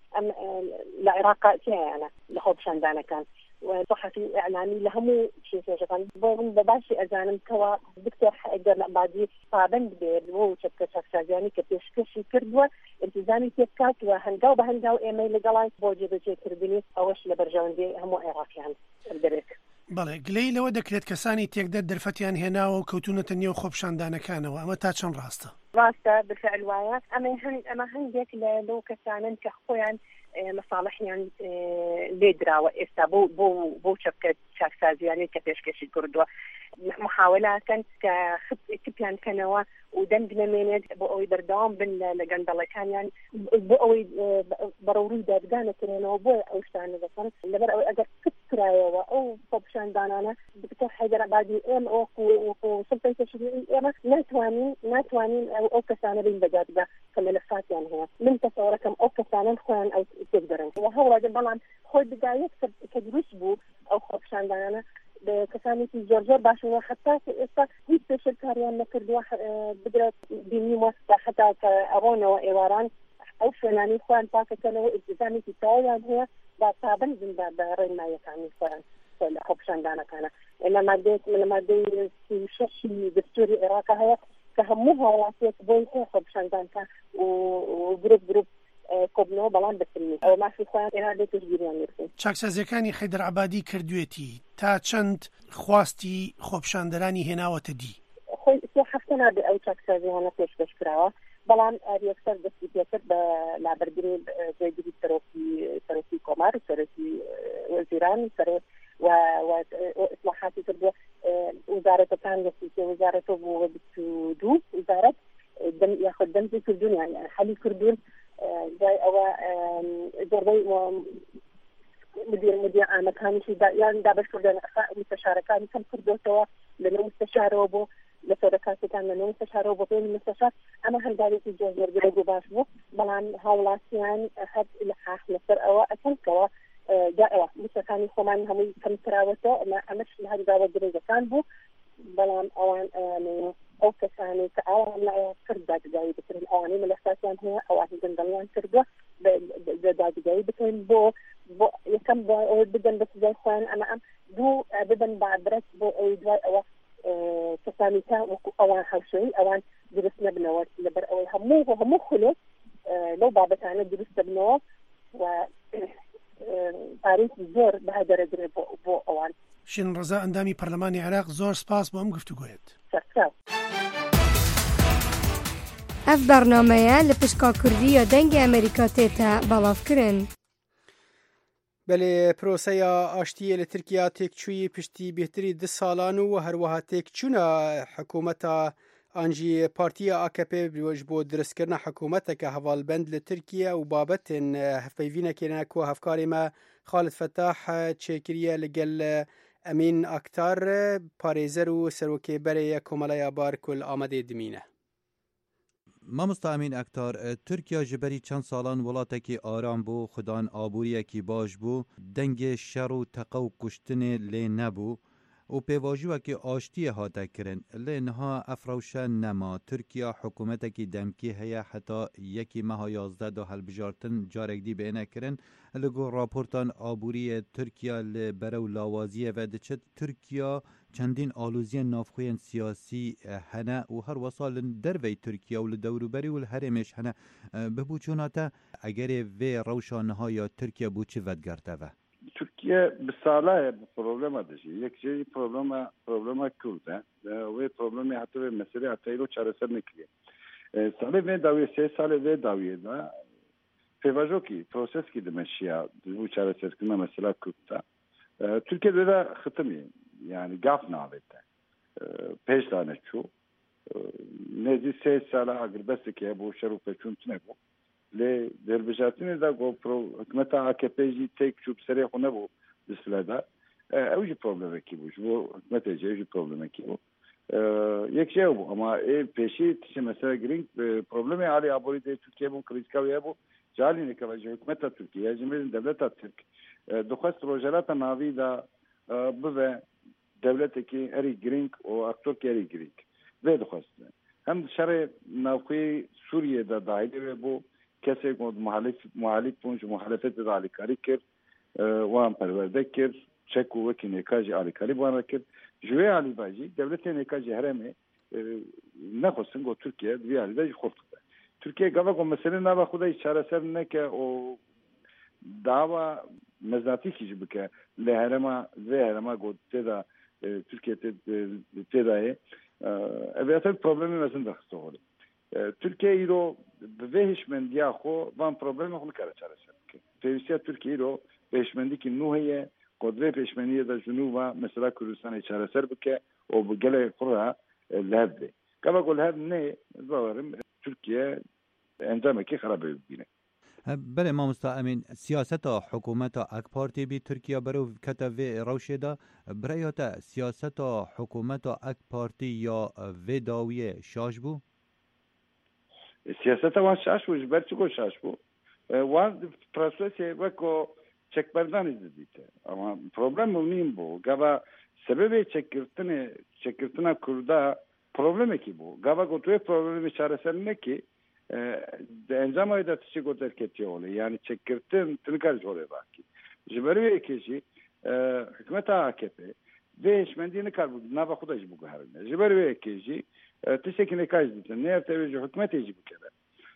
V: لە عێراق تیایانە لە خۆپشاندانەکان وصحفي إعلامي لهم شيء شغال بباشي أزانم كوا دكتور حيدر عبادي طابن بيرو شبكة شخصياني كتيش كشي كردوا التزامي تيكات وهنجاو بهنجاو إيميل لقلاي بوجي بجي كردني أوش لبرجون دي هم عراقيان الدرك.
U: بەڵێ گلەی لەوە دەکرێت کەسانی تێکدەر دەرفەتیان هێناوە و کەوتونەتە نێو خۆپشاندانەکانەوە ئەمە تا چەند ڕاستە؟
V: ڕاستە بفعل وایە ئەمە هەندێک لەو کەسانن کە خۆیان مەساڵحیان لێ دراوە ئێستا بۆ چەپکە چاکسازیانی کە پێشکەشی کردووە محاولاکەن کە کپیان کەنەوە و دەنگ نەمێنێت بۆ ئەوەی بەردەوام بن لە گەندەڵەکانیان بۆ ئەوەی بەڕەوڕووی دادگانەکەنەوە بۆ ئەو شتانە دەکەن لەبەر ئەوەی ئەگەر کرایەوە ئەو خۆپشاندانانە دکتۆر حەیدەر عەبادی ئێمە وەکو سڵتەی تەشریعی ئێمە ناتوانین ئەو کەسانە بین بە دادگا کە مەلەفاتیان هەیە من تەسەوڕەکەم ئەو کەسانن خۆیان ئەو تێکدەرن و هەوڵەدە بەڵام خۆی بدایەت کە دروست بوو ئەو خۆپشاندانانە کەسانێکی زۆر باشنەوە حتا ئێستا هیچ پێشکاریان نەکردووە بدرێت بینیمە حتا کە ئەڕۆنەوە ئێواران ئەو شوێنانی خۆیان پاکەکەنەوە ئیلتزامێکی تاویان هەیە با تابن بندا بە ڕێنماییەکانی خۆیان لە خۆپشاندانەکانە لە مادەی 36 دستوری عێراق هەیە کە هەموو هاوڵاتیەک بۆی هەیە خۆپشاندانکە و گروپ کۆبنەوە بەڵام بسنی ئەو مافی خۆیان ئێرادێ پشتگیریان میرسن.
U: چاکسازیەکانی حەیدەر عەبادی کردوێتی تا چەند خواستی خۆپشاندەرانی هێناوەتە دی؟
V: خۆی سێ هەفتە نابێ ئەو چاکسازیانە پێشکەش کراوە بەڵام یەکسەر دەستی پێکرد بە لابەرگری جێگیری سەرۆکی کۆمار و سەرۆکی وەزیران و ئیسلاحاتی کردووە وزارەتەکان دەستی وزارەتە بۆ 22 وزارەت یاخود دەمزی کردوون یان حەلی کردوون دوای ئەوە زۆربەی مدیر عامەکانیشی یان دابەشکردن مستەشارەکانی کەم کردوێتەوە لەنێو مستەشارەوە بۆ لە سەرۆکاتەکان لەنێو مستەشارەوە بۆ پێی مستەشار ئەمە هەندارێکی زۆر گرنگ و باش بوو بەڵام هاوڵاتیان هەر لەسەر ئەوە ئەکەنکەوە دائرة مثل خمان هم كم تراوته ما أمش لهذا دعوة درجة كان بو بلان أوان يعني أو كساني كأوان لا كردا جاي بكرين أواني من الأساسيان هي أوان جندليان كردا بدا جاي بكرين بو يكم بو بدن بس زي خوان أنا دو بدن بعبرت بو أيدواي أو كساني كان أوان حوشي أوان درسنا بنوات لبر أو همو خلص لو بابتنا درسنا بنوات و تاریخ زۆر بەهادەرەدرێ بۆ ئەوان.
U: شین ڕەزا ئەندامی پەرلەمانی عێراق زۆر سپاس بۆ ئەم گفتوگۆیەت.
L: ئەف بەرنامەیە لە پشکا کوردیە دەنگی ئەمریکا تێتە بەڵاوکردن.
B: بەلێ پرۆسەیە ئاشتیە لە تورکیا تێکچووی پشتی بێتری 2 ساڵان و هەروەها تێکچوونە حکوومەتە ئانجی پارتیە AKP بۆش بۆ دروستکردنە حکوومەتێکە هەواڵبەند لە تورکیا و بابەتن هەفپەیڤینەکێنە کۆ هەفکارێمە خالد فتاح چێکریە لەگەل ئەمین ئاکتار پارێزەر و سەرۆکێبەرەیە کۆمەڵەیە بارکول ئامادەی دمینە.
A: مامۆستا ئەمین ئاکتار تورکیا ji berî çend salan welatekî aram bû xudan abûriyekî baş bû dengê şer û teqe û kuştinê lê nebû û pêvajiyekî aştiyê hate kirin lê niha ev rewşe nema Tirkiya hikûmetekî demkî heye heta yekî meha 11 da helbijartin carek dî bêne kirin li gor raportan abûriyê Tirkiya li berew lawaziyê ve diçit Tirkiya çendîn alûziyên navxuyên siyasî hene û her wesa li dervey Tirkiya û li dewrûberî û li herêmêş hene bibûçûna te egerê vê rewşa niha ya Tirkiya bû çi vedgerte ve
D: Türkiye bir sağlaya bu problema dışı. Yekçe problema Kürt'e ve problemi hatta ve mesele hatta ilo çaresel nekliye. Sale ve daviye se sale ve daviye da pevajo ki proses ki demeşya bu çaresel kılma mesela Kürt'te. Türkiye'de de hıtımı yani gaf navette. Peş tane çu. Nezi se sale agrbesi ki bu şeru peçuntune bu. Le derbijatine da go hükümeta AKP'yi tek çup sere xone bu dislada evji problemi ki bu hükümete evji problemi ki bu yek şey bu ama peşi tişe mesela green problemi hali abori de Türkiye bu kritika bu cali ne kavaje hükümeta Türkiye cemilin devlet Türk dokhast projelat navi da bu ve devleteki eri green o aktör ki eri green ve dokhast hem dışarı navkı Suriye'de dahil ve bu کسی که محالیت پونج محالفت از آلیکاری کرد وام پرورده کرد چک و وکی نکاجی آلیکاری بوان کرد جوی آلی باجی دولت نکاجی هرمه نخواستن گو ترکیه دوی آلی داجی خورد کرد ترکیه گفت که مسئله نبا خودای چاره سر نه که او دعوا مزاتی کیجی بکه لهرما گو تدا ترکیه تدایه اویاتر پروبلمی مثلا دخسته هولی Türkiye iro vehişmendi xo van problemi xo kara çaresi. Pevisiya Türkiye iro vehişmendi nuhiye qodre peşmeniye da Junuba mesela Kürdistan'a çaresi bike o bu gele xura lehdi. Kaba gol her ne zavarım Türkiye endameki xarabe bine.
A: بله مامۆستا ئەمین سیاسەتە حکوومەتە ئەک پارتی بی تورکیا بەرەو کەتە vê rewşêda birayata siyaseta حکوومەتە ئەک پارتی یا vê dawiyê şaş bû
D: siyasete van şaş bû ji ber çi got şaş bû wan prosesê weko çekberdan izledîte ama problem nîn bû gava sebebê çekirtina Kurda problemekî bû gava got wê problemê çareser nekî encamay da tişi got erketiye olê yani çekirtin tinikar ji olê bakî ji ber wê kêjî hikûmeta AKP vê hişmendî nikar bû nava xwe de jî biguherîne ji ber wê kêjî tişekî nekaj dîtin nêr tevê ji hikûmetê jî bikeve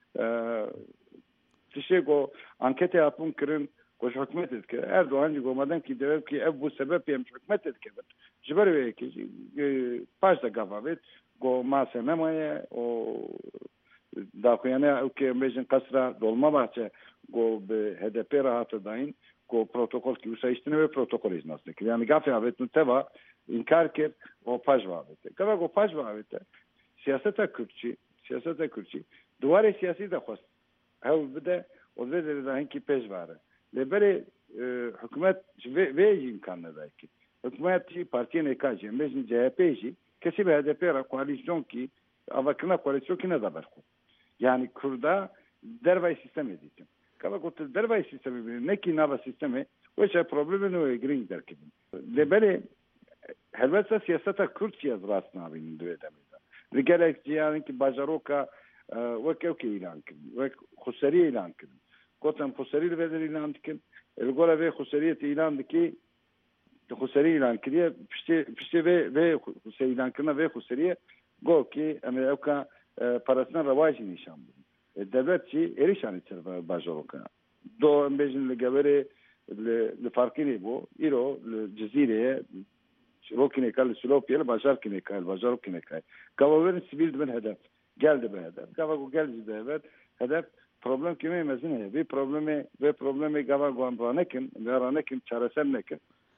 D: tişê got anketê hatbûn kirin got ji hikûmetê dikeve Erdoğan jî gomadan kî devev kî ev bû sebepê em ji hikûmetê dikevin ji ber wê kêjî paş da gava vêt got mase nemaye o daxuyane ew kê em bêjin qesra Dolmabahçe got bi HDP re hate dayîn got protokol kî wisa îştine wê protokolê jî nas nekir yani gafê avêtin teva inkar kir o paş vavete gava got paş vavete siyaseta Kürtçi duvarê siyasî de xwest hewl bide o vê derê de hinkî pêş vare lêberê hikûmet ji vê jî imkan nedayekî hikûmet jî partiyê nêka jî em bêjin CHP jî kesî bi HDP re koalîsyonkî avakirina koalîsyonkî neda ber xwe yani Kurda dervayê sîstemê dîtin gava got dervayê sîstemê bînin nekî nava sîstemê وش پرۆبلێمن و گرنگ دەرکردن لێبەرێ هەلبەتە سیاسەتە کورتی از ڕاست نابین دوێ دەمێدا لەگەلێک جیانێکی باژەڕۆکە وەک ئەوکە ئیلان کردن وەک خوسەری ئیلان کردن گۆتم خوسەری لەبێدەر ئیلان دکن لەگۆڵە بێ خوسەریەتی ئیلان دکی خوسەری ئیلان کردیە پشتێ بێ خوسەری ئیلانکردنە بێ خوسەریە گۆکی ئەمێ ئەوکە پەرستنە ڕەواژی نیشان بوون دەبێت چی عێریشانی تر باژەڕۆکە دۆ ئەم بێژن لەگەبەرێ لە فارکینێ بۆ ئیرۆ لە جزیرەیە ڕۆکینێکە لە سلۆپیە لە باژارکینێکە لە باژارۆکینێکە کەوەبێن سیبیل دبن هەدەف گەل دەبێ هەدەف کەوە گەلجی دەبێت هەدەف پرۆبلەم کێمەی مەزن هەیە بێ پرۆبلەمی گاوا گوانڕانەکن ڕانەکن چارەسەر نەکەن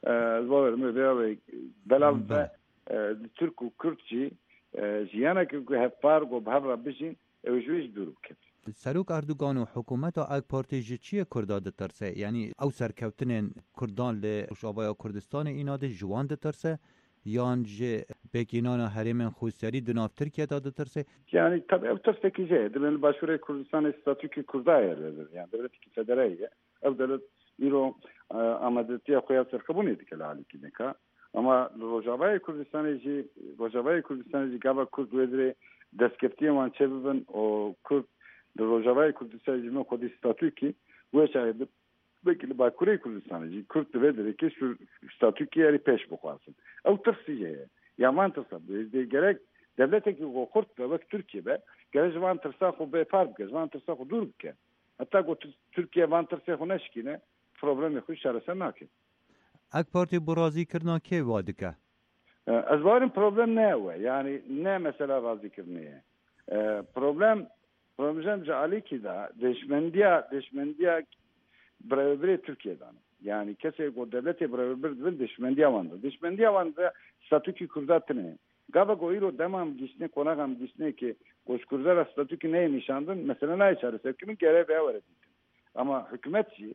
D: بەلاو تورک و کورتچی ژیانێکی هەفپار بۆ بەهەڕە بژین ئەوە ژویش دوور بکەن
A: سەرۆک ئەردوگان و حکوومەتە ئەک پارتێژی چییە کوردا دەتەرسێ یعنی ئەو سەرکەوتنێن کوردان لێ ڕۆژاوای کوردستانی ئینادە جوان دەتەرسێ یان ji pêkînana herêmên xwîserî di nav Tirkiyeyê diterse
D: yani tabii ev tırsekî jê dilin başûrê Kurdistanê statûkî Kurdayê verir yani devletî federayê ev devlet îro amadetiya xwe ya serxebûnê dike li alîkî neka ama li Rojavayê Kurdistanê jî Rojavayê Kurdistanê jî gava Kurd wê dirê destkeftiyên wan çê bibin û Kurd li Rojavayê Kurdistanê jî min xwedî statûkî wê şahid belki li Bakurê Kurdistanê jî Kurd divê dirêkî statûkî erî pêş bixwazin ew tirsî heye ya van tirsa gerek devletekî xwe Kurd be wek Tirkiye be gerek ji van tirsa xwe bêpar bike ji van tirsa xwe dûr bike heta got Tirkiye van tirsê xwe neşikîne problemê xwe şareser nake
A: ek partî bi razîkirina kê wa dike
D: ez barim problem ne ew e yani ne mesela razîkirinê ye problem ji alîkî da deşmendiya برای ترکیه دانه یعنی کسی کو دولت برای برد دشمنی آوانده دشمنی آوانده ستوکی کردات نه گاوا گویرو دمام گیشنه کناغم گیشنه که کوش کردار ستوکی نه نشاندن مثلا نه چاره kimin görev var dedi ama hükümetçi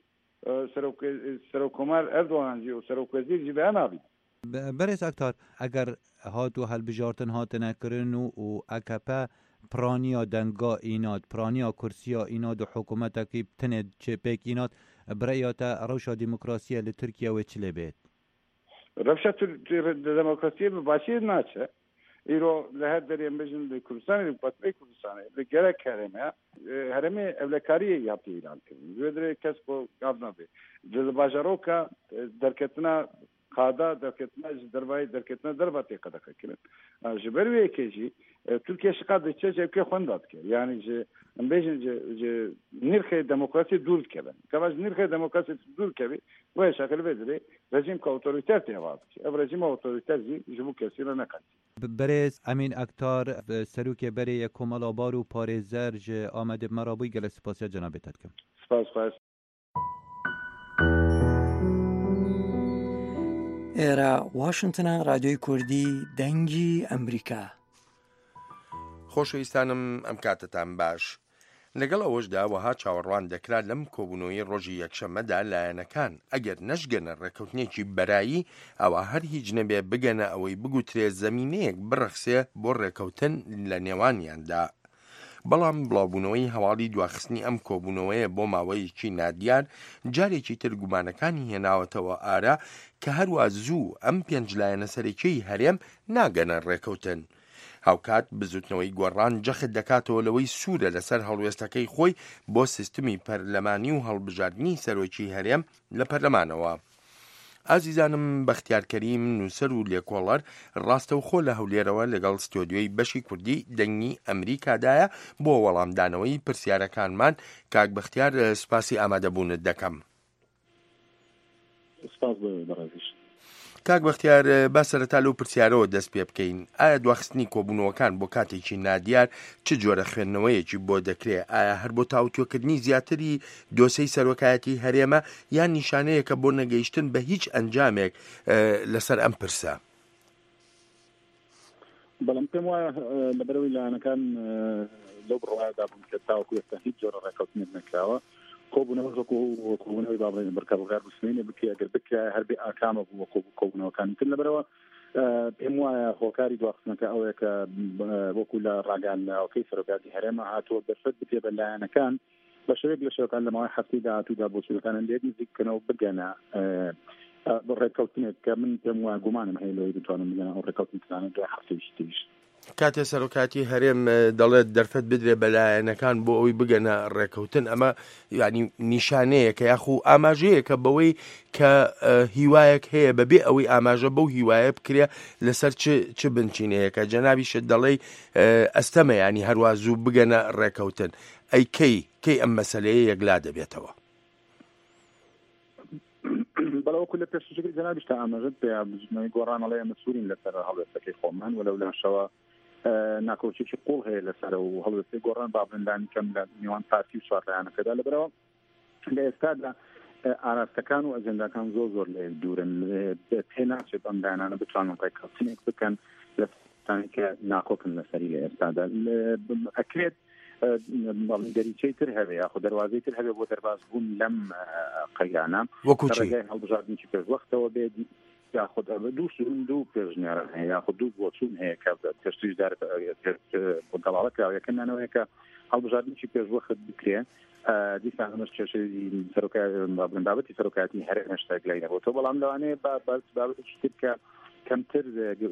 D: Serokkomar Erdoğan'cı o Serokvezirci beyan abi
A: برس اکتر اگر هاتو هلبجارتن هاتنه کرن و AKP پرانیا دنگا ایناد پرانیا کرسیا ایناد و حکومتا کی تنه چپک ایناد برایاتا روشا دموکراسی ل ترکیه و چله بیت
D: روشا دموکراسی باشی ناچه ایرو لهر دریم بجن کردستان پاتری کردستان لگره هرمه اولکاری yaptı ilan کردن زودره کس کو قابنا به جز باجاروکا درکتنا قادا درکتنا درکتنا درباتی قدا کردن جبروی کیجی Türkiye şikayet çeşitli kondat ki yani je je nirhe demokrasi dur keben. Kavaz nirhe demokrasi dur kebi ve şekil vedri rejim ka otoriter tevat. Ev rejim otoriterci jibu kesira nakat.
A: برز امین اکتار سروک بری کمال آبارو پارێزەر ji ئامادە مەرابووی gelek spasiya cenabêt dikim.
D: Spas.
E: ئێرە واشنگتنە رادیۆی کوردی دەنگی ئەمریکا.
G: خۆشەویستانم ئەم کاتتان باش لەگەڵ ئەوەشدا وەها چاوەڕوان دەکرا لەم کۆبوونەوەی ڕۆژی یەکشەممەدا لایەنەکان ئەگەر نەشگەنە ڕێکەوتنێکی بەرایی ئەوە هەر هیچ نەبێ بگەنە ئەوەی بگوترێ زەمینەیەک بڕەخسێ بۆ ڕێکەوتن لە نێوانیاندا بەڵام بڵاوبوونەوەی هەواڵی دواخستنی ئەم کۆبوونەوەیە بۆ ماوەیەکی نادیار جارێکی تر گومانەکانی هێناوەتەوە ئارا کە هەروە زوو ئەم پێنج لایەنە سەرەکیەی هەرێم ناگەنە ڕێکەوتن هاوکات بزوتنەوەی گۆڕان جەخت دەکاتەوە لەوەی سوورە لەسەر هەڵوێستەکەی خۆی بۆ سیستمی پەرلەمانی و هەڵبژاردننی سەرۆکی هەرێم لە پەرلەمانەوە. ئازیزانم بەختیارکەریم نووسەر و لێکۆڵەر ڕاستەوخۆ لە هەولێرەوە لەگەڵ ستۆدیۆی بەشی کوردی دەنگی ئەمریکادایە بۆ وەڵامدانەوەی پرسیارەکانمان کاک بەختیار سپاسی ئامادەبوونت دەکەم. کاک بەختیار با سەرەتا لەو پرسیارەوە دەست پێ بکەین ئایا دواخستنی کۆبوونەوەکان بۆ کاتێکی نادیار چ جۆرە خوێندنەوەیەکی بۆ دەکرێت ئایا هەر بۆ تاوتوێکردنی زیاتری دۆسەی سەرۆکایەتی هەرێمە یان نیشانەیەکە بۆ نەگەیشتن بە هیچ ئەنجامێک لەسەر ئەم پرسە
W: بەڵام پێم وایە لەبەرەوەی لایەنەکان لەو بڕواایەدا بوون کە تاوەکو ئێستا هیچ جۆرە ڕێکەوتنێک نەکراوە کۆبوونەوە کۆبوونەوەی بابڕێنە بەرکەڕگار بسمێنێ بکە ئەگەر بکە هەربێ ئاکامە بوو کۆبوونەوەکانی تر لەبەرەوە پێم وایە خۆکاری دواخستنەکە ئەوەیە کە وەکو لە ڕاگەان لاوەکەی سەرۆکاتی هەرێمە هاتووە بەرفەت بکێ بە لایەنەکان بە شێوەیەک لە شێوەکان لە ماوەی هەفتەی داهاتوودا بۆ سوورەکانە لێ نزیککەنەوە بگەنە ڕێککەوتنێک کە من پێم وایە گومانم هەیە لەوەی بتوانم بگەنە ئەو ڕێککەوتنانە دوای هەفتەیەکی تریش.
G: کاتێ سەرۆکاتی هەرێم دەڵێت دەرفەت بدرێ بەلایەنەکان بۆ ئەوەی بگەنە ڕێکەوتن، ئەمە ینی نیشانەیە کە یاخو ئاماژەیە کە بەوەی کە هیوایەک هەیە بەبێ ئەوەی ئاماژە بەو هیوایە بکرێ لەسەر چ بنچینەیە کە جەنابیشت دەڵێ ئەستەمە ینی هەروە زوو بگەنە ڕێکەوتن. ئەی کەی ئەم مەسەلەیە یەکلا دەبێتەوە؟
W: بەڵەوەکو لە پێشکەی جەنابیش تا ئاماژت پێ بژنەوەی گۆڕانەڵەیە مەسوولین لەسەر هەڵوێستەکەی خۆمان وەلەو لاشەوە ناکۆچێکی قوڵ هەیە لەسەر و هەڵوێستی گۆڕان بابندانی کەم لە میوان پارتی و سوارلایەنەکەدا لەبەرەوە لە ئێستادا ئاراستەکان و ئەجەنداکان زۆر لە دوورن پێ ناچێت ئەم دانانە بتوانن ڕێککەوتنێک بکەن لە ستانی کە ناکۆکن لەسەری لە ئێستادا ئەکرێت دەریچەی تر هەبێ یاخو دەواازەی تر هەبێ بۆ دەربازبوون لەم قەیرانە ڕێگای هەڵبژاردنی پێشوەختەوە بێت یاخود دوو پێشنیاران هەیە یاخود دوو بۆچوون هەیە کە تشتیش بۆ دەڵاڵەکراوەکەنانەوەیە کە هەڵبژاردنی پێشوەخت بکرێ دیسان هەمەش کێشەی بابەتی سەرۆکاتی هەرێ هەشتاگ لای نەبووەوە، بەڵام لەوانەیە بابەتێکی تر کە کەمتر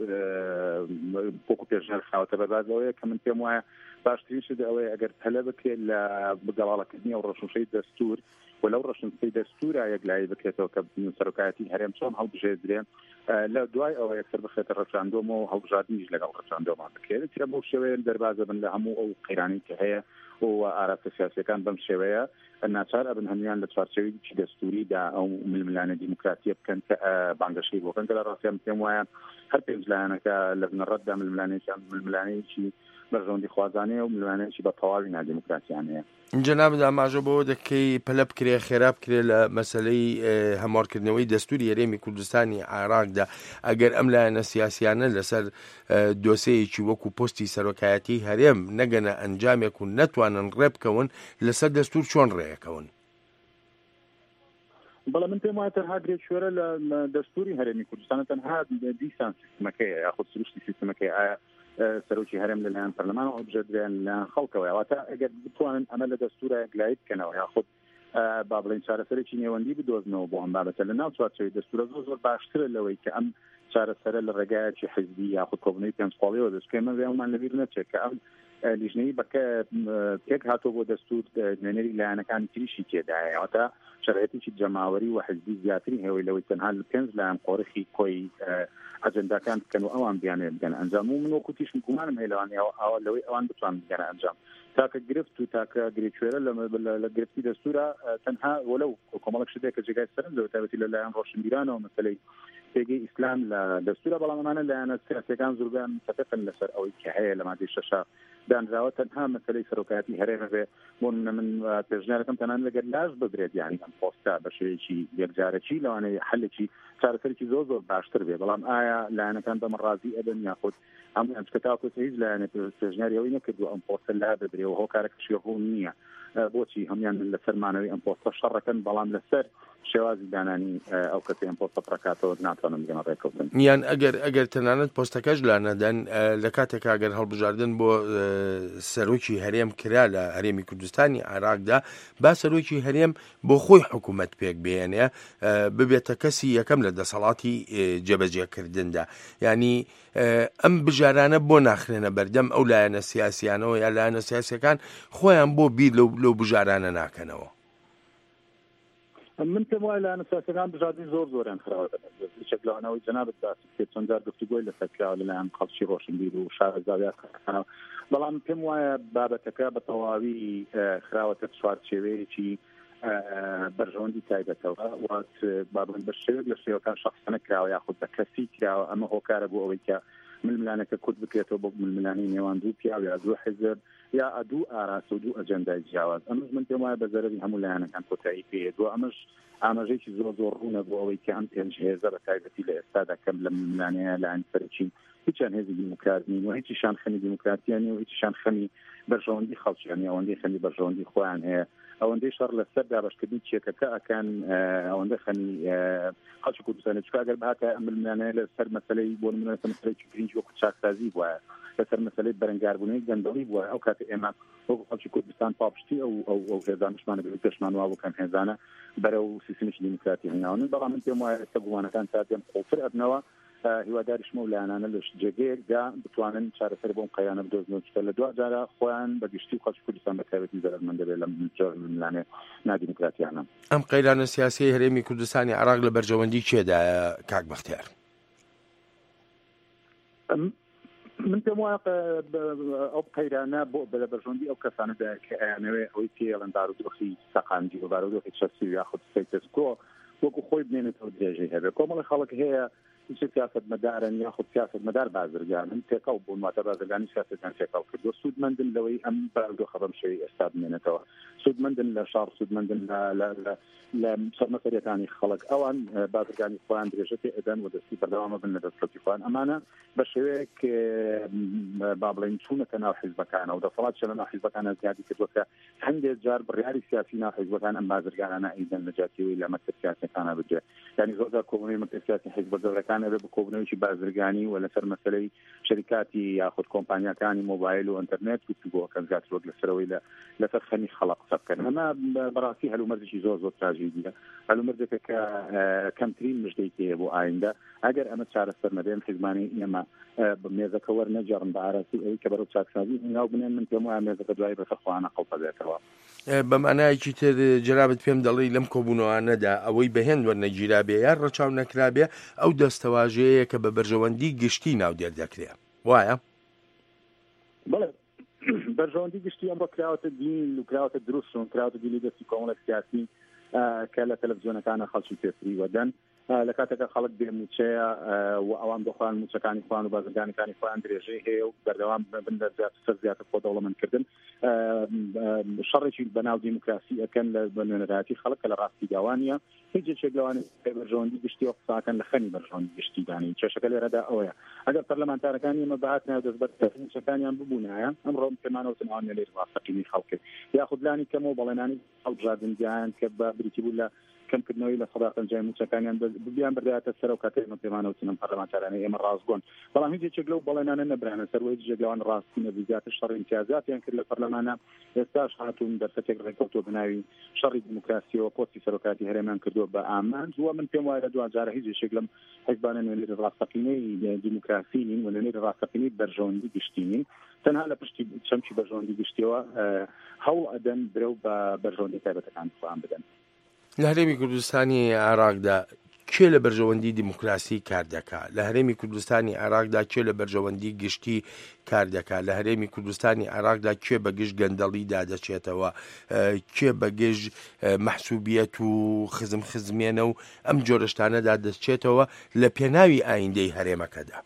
W: بۆکو پێشنیار خاوەتە بەربازەوەیە کە من پێم وایە باشترین شت ئەوەیە ئەگەر پەلە بکرێت لە بگەڵاڵەکردنی ئەو ڕەشنشەی دەستور ولو ڕەشنشەی دەستورە یەکلایی بکرێتەوە کە سەرۆکایەتی هەرێم چۆن هەڵبژێردرێن لە دوای ئەوە یەکسەر بخێتە ڕەچاندۆمەوە و هەڵبژاردنیش لەگەڵ ڕەچاندۆمان بکرێت ترە بۆ شێوەیە دەربازە بن لە هەموو ئەو قەیرانی کە هەیە و ئاراستە سیاسیەکان بەم شێوەیە ناچار ئەبن هەمویان لە چوارچێوەیەکی دەستوریدا ئەو ململانە دیموکراتیە بکەن کە بانگەشەی بۆکەن کە لە ڕاستیان پێم وایە هەر پێنج لایەنەکە لە بنەڕەتدا ململانەیەکی بەرژەوەندی خوازانەیە و ململانەیەکی بە تەواوی نادیموکراتیان هەیە.
G: جەناب ئاماژە بۆ دەکەی پەلە بکرێ خێرا بکرێ لە مەسەلەی هەموارکردنەوەی دەستوری هەرێمی کوردستانی عێراقدا ئەگەر ئەم لایەنە سیاسیانە لەسەر دۆسەیەکی وەکو پۆستی سەرۆکایەتی هەرێم نەگەنە ئەنجامێک و نەتوانن ڕێ بکەون لەسەر دەستور چۆن ڕێیەکەون؟
W: بەڵام من پێم وایە تەنها گرێچوەرە لە دەستوری هەرێمی کوردستانە تەنها دیسان سیستمەکەیە یاخود سروشتی سیستمەکەی ئایا سەرۆکی هەرێم لەلایەن پەرلەمانەوە بژێردرێن لە خەڵکەوە واتە ئەگەر بتوانن ئەمە لە دەستورە یەکلایی بکەنەوە یاخود با بڵێن چارەسەرێکی نێوەندی بدۆزنەوە بۆ ئەم بابەتە لە ناو چوارچێوەی دەستورە زۆر باشترە لەوەی کە ئەم چارەسەرە لە ڕێگایەکی حیزبی یاخود کۆبنەوەی پێنجپاڵیەوە دەستکەی من ئەومان لەبیر نەچێت کە ئەم لیژنەی بەکە پێک هاتۆ بۆ دەستور نوێنەری لایەنەکانی تریشی تێدایە واتە شرایەتێکی جەماوەری و حیزبی زیاتری هەیەی لەوەی تەنها لە پێنج لایەن قۆڕخی کۆی ئەجەنداکان بکەن و ئەوان بیانێ بگەن ئەنجام و من وەکو تیشم گومانم هەیە لەوەی ئەوان بتوان بگەنە ئەنجام تاکە گرفت و تاکە گرێچوێرە لە گرفتی دەستورە تەنها وەلەو کۆمەڵک شتێک کە جێگای سەرنج لەوە تایبەتی لەلایەن ڕۆشنبیرانەوە مەسەلەی پێگەی ئیسلام لە دەستورە بەڵام ئەمانە لایەنە سیاسیەکان زۆربیان متفقن لەسەر ئەوەی کە هەیە لە مادەی شەشە دانراوە تەنها مەسەلەی سەرۆکایەتی هەرێمە بێ بۆ من پێشنیارەکەم تەنان لەگەر لاش ببرێت یعنی ئەم پۆستە بە شێوەیەکی یەکجارەکی لەوانەیە حلێکی چارەسەرێکی زۆر باشتر بێ بەڵام ئایا لایەنەکان بەمە ڕازی ئەبن یاخود هەموو ئەم کەتاکۆ هیچ لایەنە پێشنیاری ئەوەی نەکردو ئەم پۆستە لا ببرێ و هۆکارێکشی ڕوو نییە بۆچی هەمویان لەسەرمانەوەی ئەم پۆستە شەڕەکەن بەڵام لەسەر شێوازی دانانی ئەو کەسی ئەم پۆستە ڕکاتەوە ناتوانم بگەنە ڕێکەوتن
G: یان ئەگەر تەنانەت پۆستەکەش لا نەدەن لە کاتێکا ئەگەر هەڵبژاردن بۆ سەرۆکی هەرێم کرا لە هەرێمی کوردستانی عێراقدا با سەرۆکی هەرێم بۆ خۆی حکوومەت پێک بێنێ ببێتە کەسی یەکەم لە دەسەڵاتی جێبەجێکردندا ینی ئەم بژارانە بۆ ناخرێنە بەردەم ئەو لایەنە سیاسیانەوە یا لایەنە سیاسیەکان خۆیان بۆ بیر لەو بژارانە ناکەنەوە.
W: من پێم وایە لایەنە سیاسیەکان بژاردننی زۆریان خراوە شکلەوەنەوەی جەنابەت باسی کرد چەند جار گفتوگۆی لەسەر کراوە لەلایەن خەڵکی ڕۆشنبیر و شارەزاویات بەڵام پێم وایە بابەتەکە بە تەواوی خراوەتە چوارچێوەیەکی بەرژەوەندی تایبەتەوە وات بابن بە شێوەیەک لە شێوەکان شەخصانە کراوە یاخود بە کەسی کراوە ئەمە هۆکارە بۆ ئەوەی کە ململانەکە کورد بکرێتەوە بۆ ململانی نێوان دوو پیا یا دوو حزب یا ئەدوو ئاراستە و دوو ئەجەندای جیاواز ئەمەش من پێم وایە بە زەرەری هەموو لایەنەکان کۆتایی پێدووە ئەمەش ئاماژەیەکی زۆر ڕوونە بۆ ئەوەی کە ئەم پێنج هێزە بە تایبەتی لە ئێستادا کەم لە ململانەیە لایەن سەرچین هیچیان هێزی دیموکرات نین و هیچیشان خەمی دیموکراتیانی و هیچیشان خەمی بەرژەوەندی خەڵکیانی ئەوەندەی خەمی بەرژەوەندی خۆیان هەیە ئەوەندەی شەڕ لەسەر دابەشکردنی چێکەکە ئەکەن ئەوەندە خەمی خەڵکی کوردستانی چکە ئەگەر بهاتە ئەم ململانەیە لەسەر مەسەلەی بۆ نمونە مەسەلەی گرنگ وەکو چاکسازی بووە لەسەر مەسەلەی بەرەنگاربوونەوەی گەندەڵی بووە ئەو کاتە ئێمە وەکو خەڵکی کوردستان پاپشتی ئەو هێزانشمانە پێشمان وا بوو کەم هێزانە بەرەو سیستمی دیموکراتی هێناون بەڵام من پێم وایە ئێستا گومانەکان تا دێم قوڵتر ئەبنەوە هیواداریشمە و لایەنانە لە جێگەیەکدا بتوانن چارەسەر بۆم قەیانە بدۆزنەوە چکە لە دوا جارە خۆیان بە گشتی و خەڵکی کوردستان بەتایبەتی زەرمەند دەبێت لەم لانێ نادیموکراتیانە.
G: ئەم قەیرانە سیاسی هەرێمی کوردستانی عێراق لە بەرژەوەندی کێدایە کاک بەختیار؟
W: من پێم وایە ئەو قەیرانە بۆ بە بەرژەوەندی ئەو کەسانەدا کە ئەیانەوێ ئەوەی پێڵەن بارودۆخی سەقاندی و بارودۆخی چەسی و یاخود ستەیتس کۆ وەکو خۆی بنێنێتەوە درێژەی هەبێت کۆمەڵی خەڵک هەیە سیاستمەدارن یاخود سیاستمەدار بازرگانن تێکەڵ بوون واتە بازرگانی سیاستیان تێکەڵ کردووە سوودمەندن لەوەی ئەم بارودۆخە بەم شێوەی ئێستا بمێنێتەوە سوودمەندن لە شار سوودمەندن لە سەرمەسەریەتانی خەڵک ئەوان بازرگانی خۆیان درێژە تێ ئەدەن و دەستی بەردەوامە بن لە دەستکەوتی خۆیان ئەمانە بە شێوەیەک با بڵێن چوونەکە ناو حیزبەکانە و دەسەڵات شە لە ناو حیزبەکانە زیادی کردووە کە هەندێک جار بڕیاری سیاسی ناو حیزبەکان ئەم بازرگانانە ئەیدەن لە جاتیەوەی لە مەکتەب سیاسیەکانە بجێ یعنی زۆرجار کۆبوونەوەی مەکتەب سیاسی حیزبە گەورەکان ئەبێ بە کۆبوونەوەیکی بازرگانی و لەسەر مەسەلەی شەریکاتی یاخود کۆمپانیاکانی مۆبایل و ئینتەرنێت گفتوگۆکەن زیاتر وەک لەسەرەوەی لەسەر خەمی خەڵق قسە بکەن ئەمە بەڕاستی هەلومەرجێکی زۆر تراژیدیە هەلومەرجێکە کە کەمترین مژدەی تێیە بۆ ئایندە ئەگەر ئەمە چارەسەر نەبێن حیزبانی ئێمە مێزەکە وەرنەجێڕن بە ئاراسی ئەوەی کە بەرەو چاکسازی هەنگاو بنێن من پێم وایە مێزەکە دوای بەسەرخواانە قەڵپە بێتەوە.
G: بەمانایەکی تر جەرابەت پێم دەڵی لەم کۆبوونەوانەدا ئەوەی بەهێن وەرنەگیرا بێ یان ڕەچاو نەکرا بێ ئەو دەستەواژەیە کە بە بەرژەوەندی گشتی ناو دێردەکرێ وایە؟
W: بەڵێ بەرژەوەندی گشتی ئەم بە کراوەتە دین و کراوەتە دروستون کراوەتە دیلی دەستی کۆمەڵێک سیاسی کە لە تەلەڤیزیۆنەکانە خەڵکی پێفری وەدەن لە کاتێکە خەڵک بێ موچەیە و ئەوان دەخوان موچەکانی خوان و بازرگانەکانی خۆیان درێژەی هەیە و بەردەوام بن لە زیاتر خۆ دەوڵەمەندکردن شەڕێکی بەناو دیموکراسی ئەکەن لە نوێنەرایەتی خەڵک کە لە ڕاستی داوانیە هیچ جێک لەوانێ بەرژەوەندی گشتی و قساکەن لە خەنی بەرژەوەندی گشتی دانی کێشەکە لێرەدا ئەوەیە ئەگەر پەرلەمانتارەکانی ئێمە بەهاتنەوە دەستبەر موچەکانیان ببوونایە ئەمڕۆ پێمانەوتن ئەوان لێر ڕاستەقینی خەڵکرد یاخود لانی کەمەوە بەڵێنانی هەڵبژاردنجیان کە بە بریتی بوو لە کەمکردنەوەی لە سەداقەنجای موچەکانیان بیان بردایەتە سەر و کاتێ پێمانەوتنم پەرلەمانتارانەی ئێمە ڕاستگۆن بەڵام هیچ جێک لەو بەڵێنانە نەبرانە سەروەی جێگەوان ڕاستی نەبیزیاتر شەڕ امتیازاتیان کرد لە پەرلەمانە ئێستاش هاتوون دەرفەتێک ڕێکەوتۆ بناوی شەڕی دیموکراسیەوە پۆستی سەرۆکاتی هەرێمان کردووە بە ئامان وە من پێم وایە لە دو جارە هیچ جێک لەم حیزبانە نوێنەری ڕاستەقینەی دیموکراسی نین و نوێنەری ڕاستەقینەی بەرژەوەندی گشتی نین تەنها لە پشتی چەمکی بەرژەوەندی گشتیەوە هەوڵ ئەدەن برەو بە بەرژەوەندی تایبەتەکان خۆیان بدەن.
G: لە هەرێمی کوردستانی عێراقدا کێ لە بەرژەوەندی دیموکراسی کار دەکات لە هەرێمی کوردستانی عێراقدا کێ لە بەرژەوەندی گشتی کار دەکات لە هەرێمی کوردستانی عێراقدا کێ بەگشت گەندەڵی دادەچێتەوە کێ بەگشت مەحسوبیەت و خزمێنە و ئەم جۆرەشتانەدا دەچێتەوە لە پێناوی ئایندەی هەرێمەکەدا.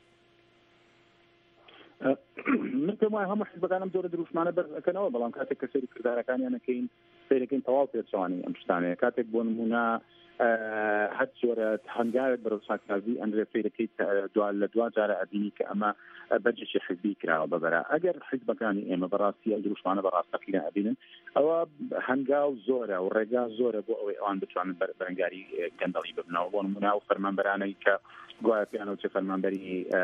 W: من پێم وایە هەموو حیزبەکانم زۆرە دروستمانە بەرزەکەنەوە بەڵام کاتێک کە سەیری کردارەکانیانەکەین سیرەکەین تەواو پێچوانی ئەم شتانەیە کاتێک بۆ نمونە هەر جۆرە هەنگاوێک بەرەو چاکسازی ئەندرێ سیرەکەی لە دوا جارە ئەبینی کە ئەمە بەرجێکی حیزبی کراوە بەبەرە ئەگەر حیزبەکانی ئێمە بەڕاستی ئەو دروستمانە بەڕاستەقینە ئەبینن ئەوە هەنگاو زۆرە و ڕێگا زۆرە بۆ ئەوەی ئەوان بتوانن بەرەنگاری گەندەڵی ببنەوە بۆ نمونە و فەرمانبەرانەی کە گوایە پیانەوە چه فەرمانبەری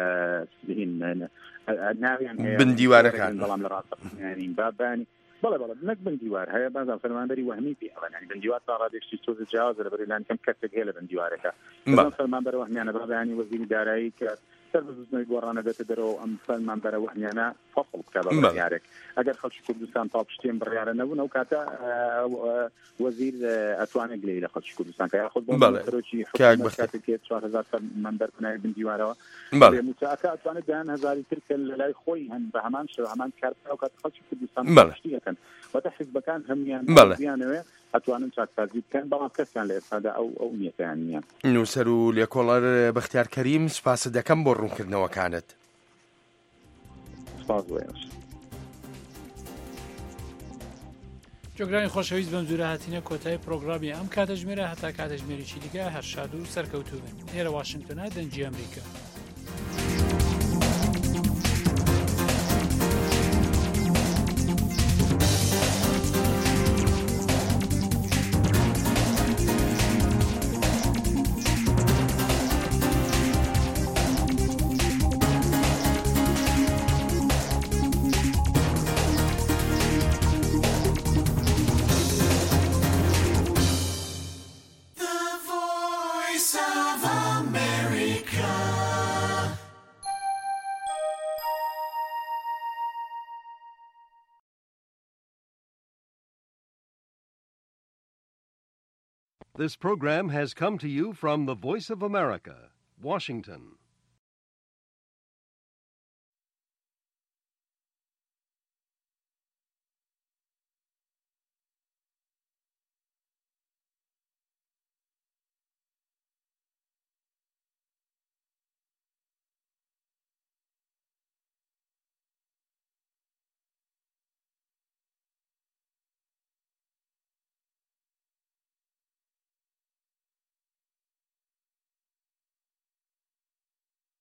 W: ناویان
G: بندیوارەکان
W: بەڵام لە ڕاستەقینەیان بابانی بەڵێ نەک بندیوار هەیە بازان فەرمانبەری وەهمی پێ ئەڵێن بندیوار تا ڕادێکشتی تۆزە جیاوازە لەبەر لایەن کەسێک هەیە لە بندیوارەکە فەرمانبەر وەهمیانە بابانی وەزیری دارایی کە سەر بزنەوەی گۆڕانە دێتە دەرەوە ئەم فەرمانبەرە وەهمیانە فەصڵ بکات بە بڕیارێک ئەگەر خەڵکی کوردستان پاپشتیان بڕیارە نەبوون ئەو کاتە وەزیر ئەتوانێت لێی لە خەڵکی کوردستان کە یاخود بۆ سەرۆکی حکومەت کاتێک 4000 فەرمانبەر بنای بندیوارەوە موچەکە ئەتوانێت دایان هەزاری تر کە لە لای خۆی هەن بە هەمان شێوە هەمان کار ئەو کات خەڵکی کوردستان پاپشتی ئەکەن واتە حیزبەکان هەمیان بیانەوە ئەتوانن چاکسازی بکەن بەڵام کەسیان لە ئێستادا ئەو نیەتیان نییە.
G: نووسەر و لێکۆڵەر بەختیار کەریم سپاس دەکەم بۆ ڕوونکردنەوەکانت.
W: سپاس بۆیش.
C: جۆگرانی خۆشەویست بەم جوورە هاتینە کۆتای پرۆگرامی ئەم کاتەژمێرە هەتا کاتەژمێرێکی دیکە هەر شاد و سەرکەوتوو بن. لێرە واشنگتنە دەنگی ئەمریکا.
F: This program has come to you from the Voice of America, Washington.